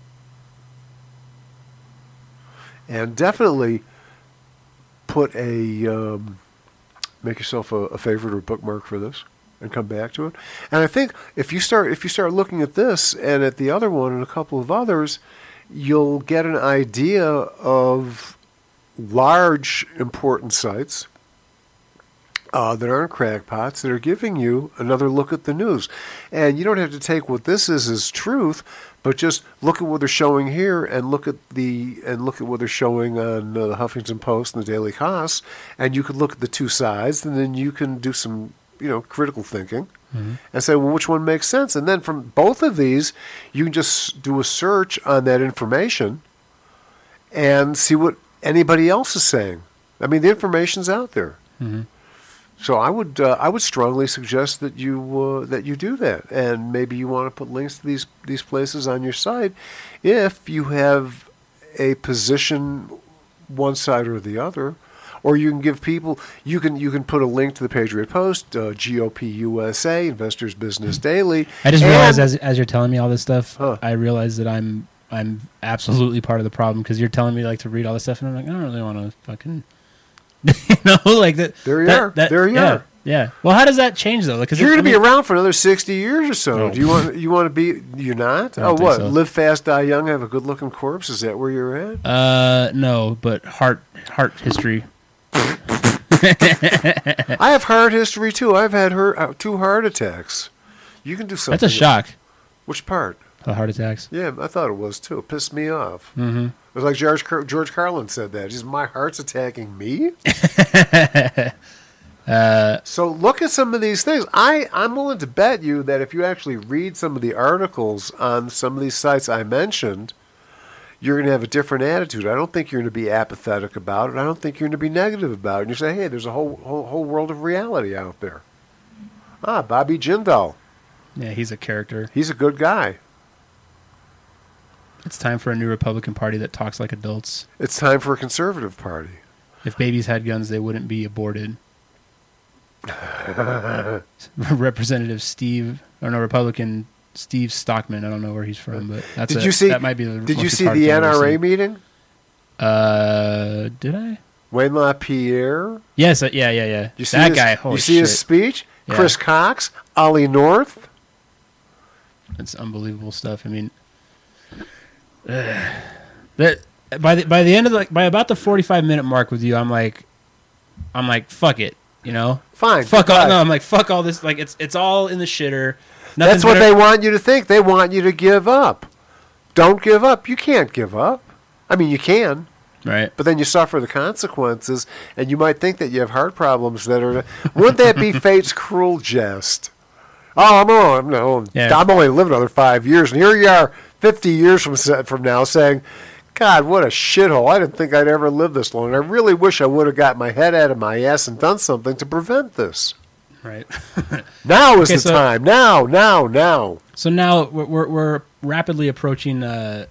And definitely put a, um, make yourself a, a favorite or bookmark for this and come back to it. And I think if you start if you start looking at this and at the other one and a couple of others, you'll get an idea of large, important sites uh, that aren't crackpots that are giving you another look at the news. And you don't have to take what this is as truth, but just look at what they're showing here and look at the and look at what they're showing on uh, the Huffington Post and the Daily Kos, and you can look at the two sides, and then you can do some you know critical thinking. Mm-hmm. And say, well, which one makes sense? And then from both of these, you can just do a search on that information and see what anybody else is saying. I mean, the information's out there. Mm-hmm. So I would uh, I would strongly suggest that you uh, that you do that, and maybe you want to put links to these these places on your site if you have a position one side or the other. Or you can give people, you can you can put a link to the Patriot Post, uh, G O P U S A, Investors Business Daily. I just realized as as you're telling me all this stuff, huh. I realize that I'm I'm absolutely part of the problem because you're telling me like to read all this stuff, and I'm like, I don't really want to fucking, you know, like that. There you that, are. That, there you yeah, are. Yeah. Well, how does that change though? Because you're going to I mean, be around for another sixty years or so. No. Do you want you want to be? You're not. I Oh, don't think what? so. Live fast, die young, have a good looking corpse. Is that where you're at? Uh, no, but heart heart history. I have heart history too. I've had her uh, two heart attacks. You can do something. That's a shock. Which part? The heart attacks. Yeah, I thought it was too. It pissed me off. Mm-hmm. It was like George Car- George Carlin said that. Just my heart's attacking me. uh, so look at some of these things. I I'm willing to bet you that if you actually read some of the articles on some of these sites I mentioned, you're going to have a different attitude. I don't think you're going to be apathetic about it. I don't think you're going to be negative about it. And you say, hey, there's a whole whole, whole world of reality out there. Ah, Bobby Jindal. Yeah, he's a character. He's a good guy. It's time for a new Republican Party that talks like adults. It's time for a conservative party. If babies had guns, they wouldn't be aborted. Representative Steve, or no, Republican Steve Stockman. I don't know where he's from, but that's did a, you see? that might be the did most you see retarded the thing I've N ever R A seen. meeting? Uh, did I? Wayne LaPierre. Yes, uh, yeah, yeah, yeah. You see that his, guy. Holy you see shit. his speech? Yeah. Chris Cox, Ollie North. It's unbelievable stuff. I mean, uh, that by the by the end of the, like by about the forty-five minute mark with you, I'm like, I'm like, fuck it, you know, Fine. fuck all. goodbye. No, I'm like, fuck all this. Like it's it's all in the shitter. That's Nothing's what better- they want you to think. They want you to give up. Don't give up. You can't give up. I mean, you can, Right. but then you suffer the consequences, and you might think that you have heart problems that are. Wouldn't that be fate's cruel jest? Oh, I'm on. No, Yeah. I'm only living another five years, and here you are, fifty years from sa- from now, saying, "God, what a shithole! I didn't think I'd ever live this long. And I really wish I would have got my head out of my ass and done something to prevent this." Right. Now is Okay, the so- time. Now, now, now. So now we're we're, we're rapidly approaching uh,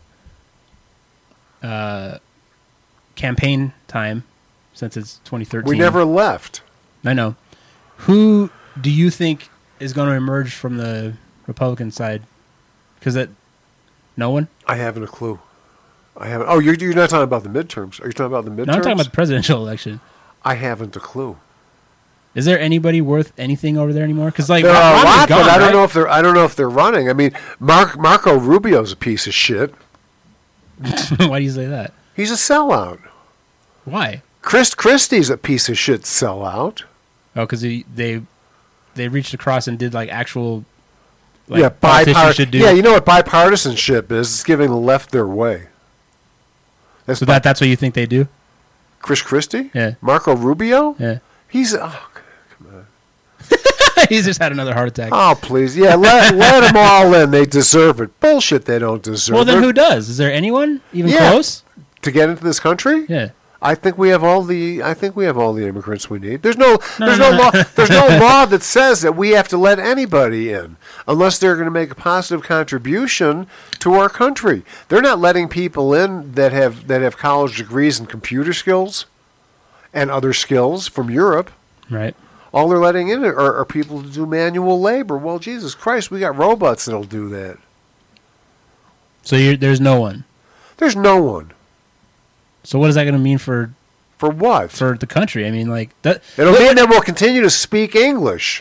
uh, campaign time since it's twenty thirteen. We never left. I know. Who do you think is going to emerge from the Republican side? Because that no one. I haven't a clue. I haven't. Oh, you're you're not talking about the midterms. Are you talking about the midterms? No, I'm talking about the presidential election. I haven't a clue. Is there anybody worth anything over there anymore? Because like There are a Romney's lot, gone, but I don't right? know if they're. I don't know if they're running. I mean, Mark Marco Rubio's a piece of shit. Why do you say that? He's a sellout. Why? Chris Christie's a piece of shit sellout. Oh, because they they reached across and did like actual like yeah, politicians bipart- should do. Yeah, you know what bipartisanship is? It's giving the left their way. That's so that that's what you think they do? Chris Christie? Yeah. Marco Rubio? Yeah. He's oh, come on. He's just had another heart attack. Oh, please. Yeah, let, let them all in. They deserve it. Bullshit, they don't deserve well, then it. who does? Is there anyone even Yeah. close? To get into this country? Yeah. I think we have all the I think we have all the immigrants we need. There's no, No, there's no, no, no. law there's no law that says that we have to let anybody in unless they're going to make a positive contribution to our country. They're not letting people in that have that have college degrees in computer skills and other skills from Europe. Right. All they're letting in are, are people to do manual labor. Well, Jesus Christ, we got robots that'll do that. So you're, there's no one. There's no one. So what is that going to mean for For what? for the country? I mean, like that. It'll mean that we'll continue to speak English.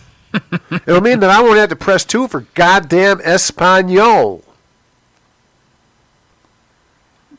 It'll mean that I won't have to press two for goddamn Espanol.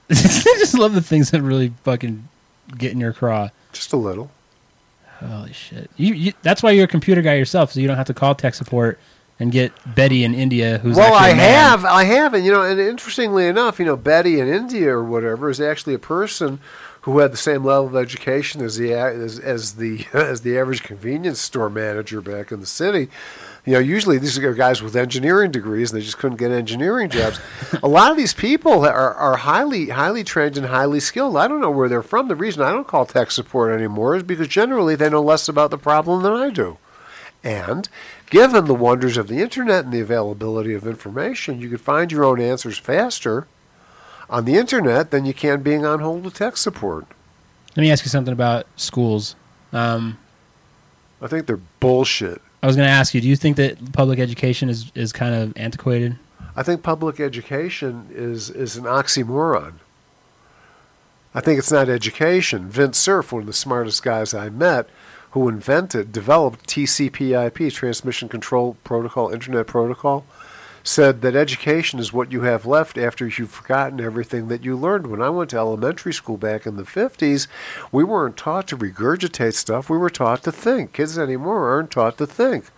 I just love the things that really fucking get in your craw. Just a little. Holy shit! You, you that's why you're a computer guy yourself, so you don't have to call tech support and get Betty in India, who's well, actually I a man. have, I have, and you know, and interestingly enough, you know, Betty in India or whatever is actually a person who had the same level of education as the as, as the as the average convenience store manager back in the city. You know, usually these are guys with engineering degrees, and they just couldn't get engineering jobs. A lot of these people are, are highly highly trained and highly skilled. I don't know where they're from. The reason I don't call tech support anymore is because generally they know less about the problem than I do. And given the wonders of the internet and the availability of information, you could find your own answers faster on the internet than you can being on hold with tech support. Let me ask you something about schools. Um, I think they're bullshit. I was going to ask you, do you think that public education is, is kind of antiquated? I think public education is, is an oxymoron. I think it's not education. Vince Cerf, one of the smartest guys I met, who invented, developed T C P I P, Transmission Control Protocol, Internet Protocol, said that education is what you have left after you've forgotten everything that you learned. When I went to elementary school back in the fifties, we weren't taught to regurgitate stuff. We were taught to think. Kids anymore aren't taught to think.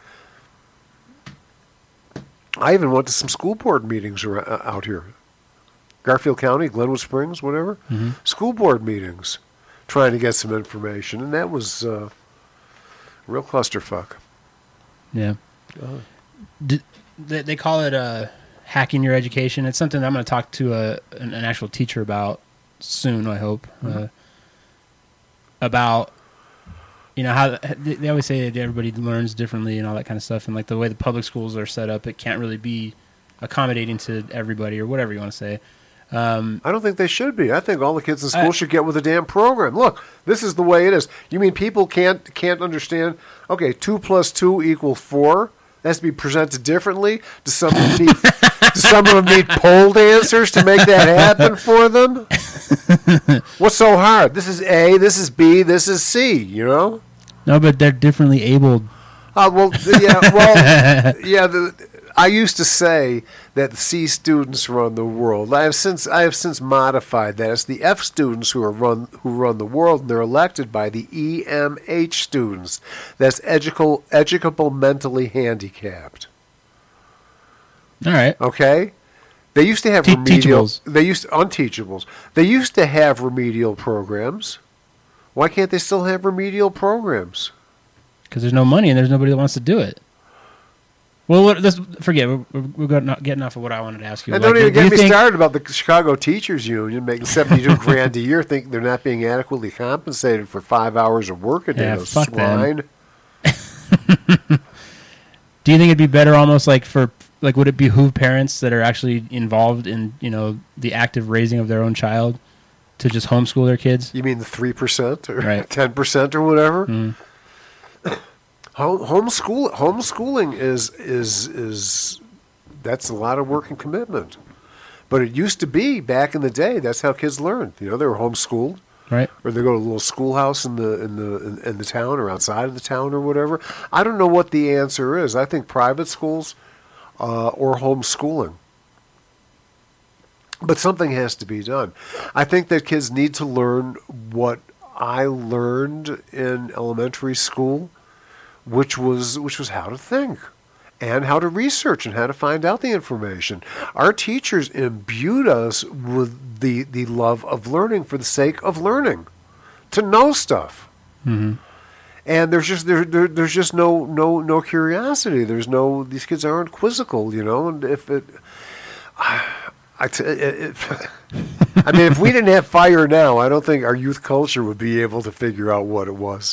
I even went to some school board meetings out here. Garfield County, Glenwood Springs, whatever. Mm-hmm. School board meetings, trying to get some information. And that was uh, a real clusterfuck. Yeah. Uh, Did, They, they call it uh, hacking your education. It's something I'm going to talk to a, an, an actual teacher about soon, I hope. Mm-hmm. Uh, about, you know, how they always say that everybody learns differently and all that kind of stuff. And, like, the way the public schools are set up, it can't really be accommodating to everybody or whatever you want to say. Um, I don't think they should be. I think all the kids in school I, should get with a damn program. Look, this is the way it is. You mean people can't can't understand, okay, two plus two equals four? It has to be presented differently. Does some of them need, do some of them need polled answers to make that happen for them? What's so hard? This is A, this is B, this is C, you know? No, but they're differently abled. Uh, well, yeah, well, yeah. The, I used to say that the C students run the world. I have since I have since modified that. It's the F students who are run who run the world, and they're elected by the E M H students. That's educable, educable mentally handicapped. All right. Okay. They used to have Te- remedial. Teachables. They used to, unteachables. They used to have remedial programs. Why can't they still have remedial programs? Because there's no money and there's nobody that wants to do it. Well, what, let's forget. We're, we're getting off of what I wanted to ask you. And like, don't even do get me think, started about the Chicago Teachers Union making seventy-two grand a year, think they're not being adequately compensated for five hours of work a day. Yeah, Those fuck swine. Do you think it'd be better, almost like for like, would it behoove parents that are actually involved in, you know, the active raising of their own child to just homeschool their kids? You mean the three percent or right. ten percent or whatever? Mm. Home, homeschool homeschooling is is is that's a lot of work and commitment. But it used to be back in the day. That's how kids learned. You know, they were homeschooled, right? Or they go to a little schoolhouse in the in the in, in the town or outside of the town or whatever. I don't know what the answer is. I think private schools uh, or homeschooling. But something has to be done. I think that kids need to learn what I learned in elementary school, which was which was how to think and how to research and how to find out the information. Our teachers imbued us with the, the love of learning for the sake of learning, to know stuff. Mm-hmm. And there's just there, there there's just no no no curiosity. There's no these kids aren't quizzical, you know. And if it, I t- it, it I mean, if we didn't have fire now, I don't think our youth culture would be able to figure out what it was.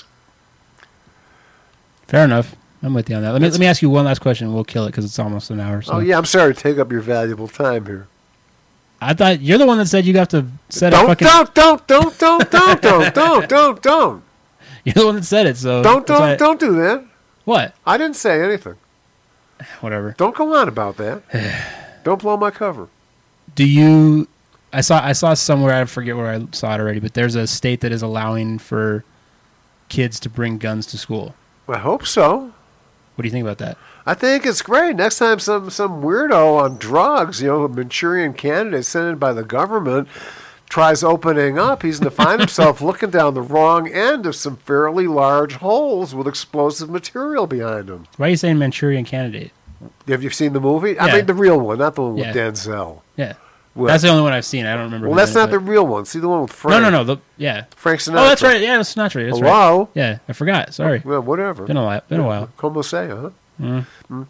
Fair enough. I'm with you on that. Let me let me ask you one last question. We'll kill it because it's almost an hour. So. Oh yeah, I'm sorry to take up your valuable time here. I thought you're the one that said you have to set don't, a fucking. Don't don't don't don't don't don't don't don't don't. You're the one that said it, so don't don't I, don't do that. What? I didn't say anything. Whatever. Don't go on about that. Don't blow my cover. Do you? I saw I saw somewhere, I forget where I saw it already, but there's a state that is allowing for kids to bring guns to school. I hope so. What do you think about that? I think it's great. Next time some, some weirdo on drugs, you know, a Manchurian candidate sent in by the government tries opening up, he's going to find himself looking down the wrong end of some fairly large holes with explosive material behind him. Why are you saying Manchurian Candidate? Have you seen the movie? I Yeah. mean, the real one, not the one with Yeah. Denzel. Yeah. Well, That's the only one I've seen. I don't remember. well who's that's in it, not the but- real one. See the one with Frank. No, no, no. The, yeah. Frank Sinatra. Oh, that's right. Yeah, it's Sinatra. That's right. Hello? Yeah, I forgot. Sorry. Well, whatever. Been a while. Been a while. Como say, huh? Mm.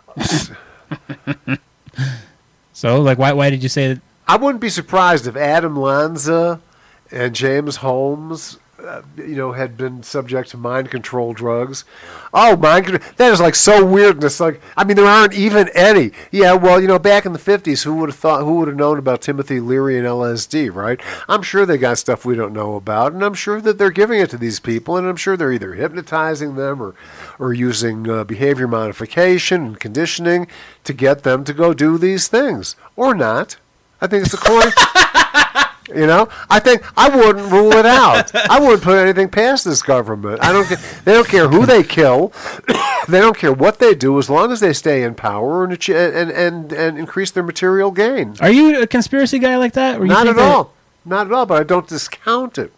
So, like, why? Why did you say that? I wouldn't be surprised if Adam Lanza and James Holmes, uh, you know, had been subject to mind control drugs. Oh, mind control. That is like so weird. And it's like, I mean, there aren't even any. Yeah, well, you know, back in the fifties, who would have thought, who would have known about Timothy Leary and L S D, right? I'm sure they got stuff we don't know about, and I'm sure that they're giving it to these people, and I'm sure they're either hypnotizing them or, or using uh, behavior modification and conditioning to get them to go do these things. Or not. I think it's a coin. You know, I think I wouldn't rule it out. I wouldn't put anything past this government. I don't. They don't care who they kill. They don't care what they do, as long as they stay in power and ach- and and, and increase their material gain. Are you a conspiracy guy like that? Or you Not think at that- all. Not at all. But I don't discount it.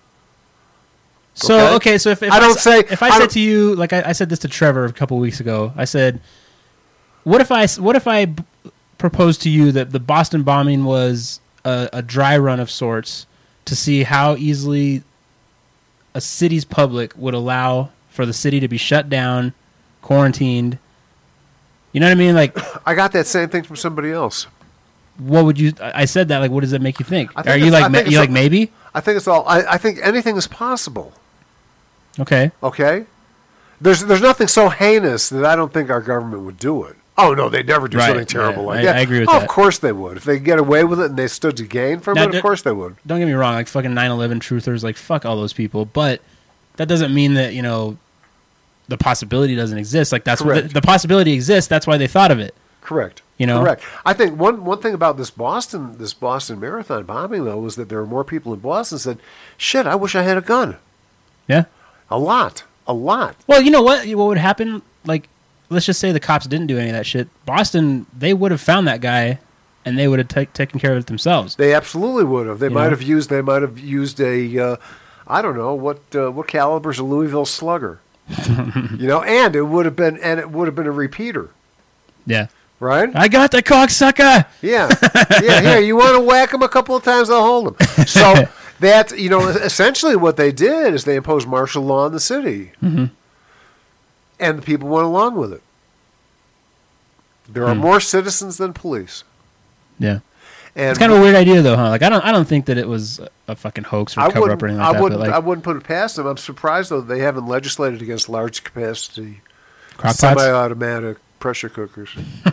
So Okay? okay, so if, if I don't s- say- if I, I said don't- to you, like I, I said this to Trevor a couple weeks ago, I said, what if I s- what if I b- proposed to you that the Boston bombing was a, a dry run of sorts to see how easily a city's public would allow for the city to be shut down, quarantined. You know what I mean? Like, I got that same thing from somebody else. what would you? I I said that. Like, what does that make you think? I think Are you it's- like I ma- think you it's like a- maybe? I think it's all. I, I think anything is possible. Okay. Okay, there's there's nothing so heinous that I don't think our government would do it. Oh no, they'd never do Right, something terrible yeah, like I- that. I agree with oh, that. Of course they would. If they could get away with it and they stood to gain from Now, it, d- of course they would. Don't get me wrong, like fucking nine eleven truthers, like fuck all those people, but that doesn't mean that, you know, the possibility doesn't exist. Like that's what Correct. the, the possibility exists, that's why they thought of it. Correct. You know? Correct. I think one one thing about this Boston this Boston Marathon bombing though was that there were more people in Boston who said, "Shit, I wish I had a gun." Yeah. A lot, a lot. Well, you know what what would happen, like let's just say the cops didn't do any of that shit. Boston, they would have found that guy and they would have ta- taken care of it themselves. They absolutely would have. They You might know? have used. They might have used a. Uh, I don't know what uh, what caliber's a Louisville Slugger. You know, and it would have been and it would have been a repeater, Yeah. right? I got the cocksucker. Yeah, yeah. Here, you want to whack them a couple of times, they'll hold them. So that you know, essentially, what they did is they imposed martial law in the city, Mm-hmm. and the people went along with it. There are Hmm. more citizens than police, Yeah. and It's kind of a weird idea though, huh? Like I don't I don't think that it was a, a fucking hoax or I cover up wouldn't. or anything like I that, wouldn't. but like I wouldn't put it past them. I'm surprised though that they haven't legislated against large capacity crock pots. semi-automatic pressure cookers.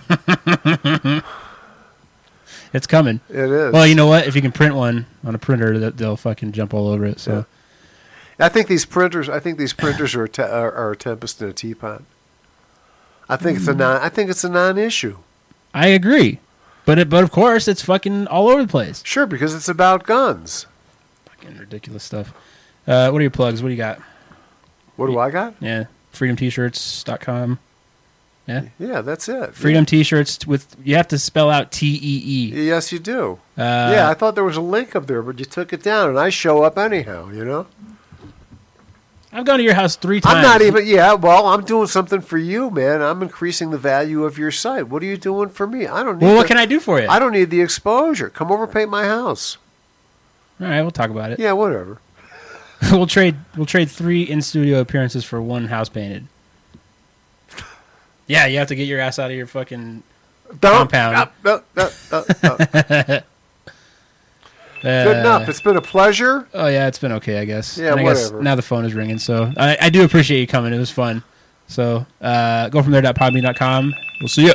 It's coming. It is. Well, you know what? If you can print one on a printer, that they'll fucking jump all over it. So I think these printers. I think these printers are a te- are, are a tempest in a teapot. I think it's a non. I think it's a non-issue. I agree, but it, but of course it's fucking all over the place. Sure, because it's about guns. Fucking ridiculous stuff. Uh, what are your plugs? What do you got? What do I got? Yeah, freedom t shirts dot com. Yeah, Yeah, that's it. freedom t-shirts with you have to spell out T E E. Yes, you do. Uh, yeah, I thought there was a link up there, but you took it down, and I show up anyhow. You know. I've gone to your house three times. I'm not even. Yeah, well, I'm doing something for you, man. I'm increasing the value of your site. What are you doing for me? I don't need. Well, what the- can I do for you? I don't need the exposure. Come over, paint my house. All right, we'll talk about it. Yeah, whatever. we'll trade. We'll trade three in studio appearances for one house painted. Yeah, you have to get your ass out of your fucking Don't. compound. No, no, no, no, no. Good enough. It's been a pleasure. Oh yeah, it's been okay, I guess. Yeah, And I guess whatever. now the phone is ringing, so I, I do appreciate you coming. It was fun. So uh, go from there dot podbean dot com. We'll see you.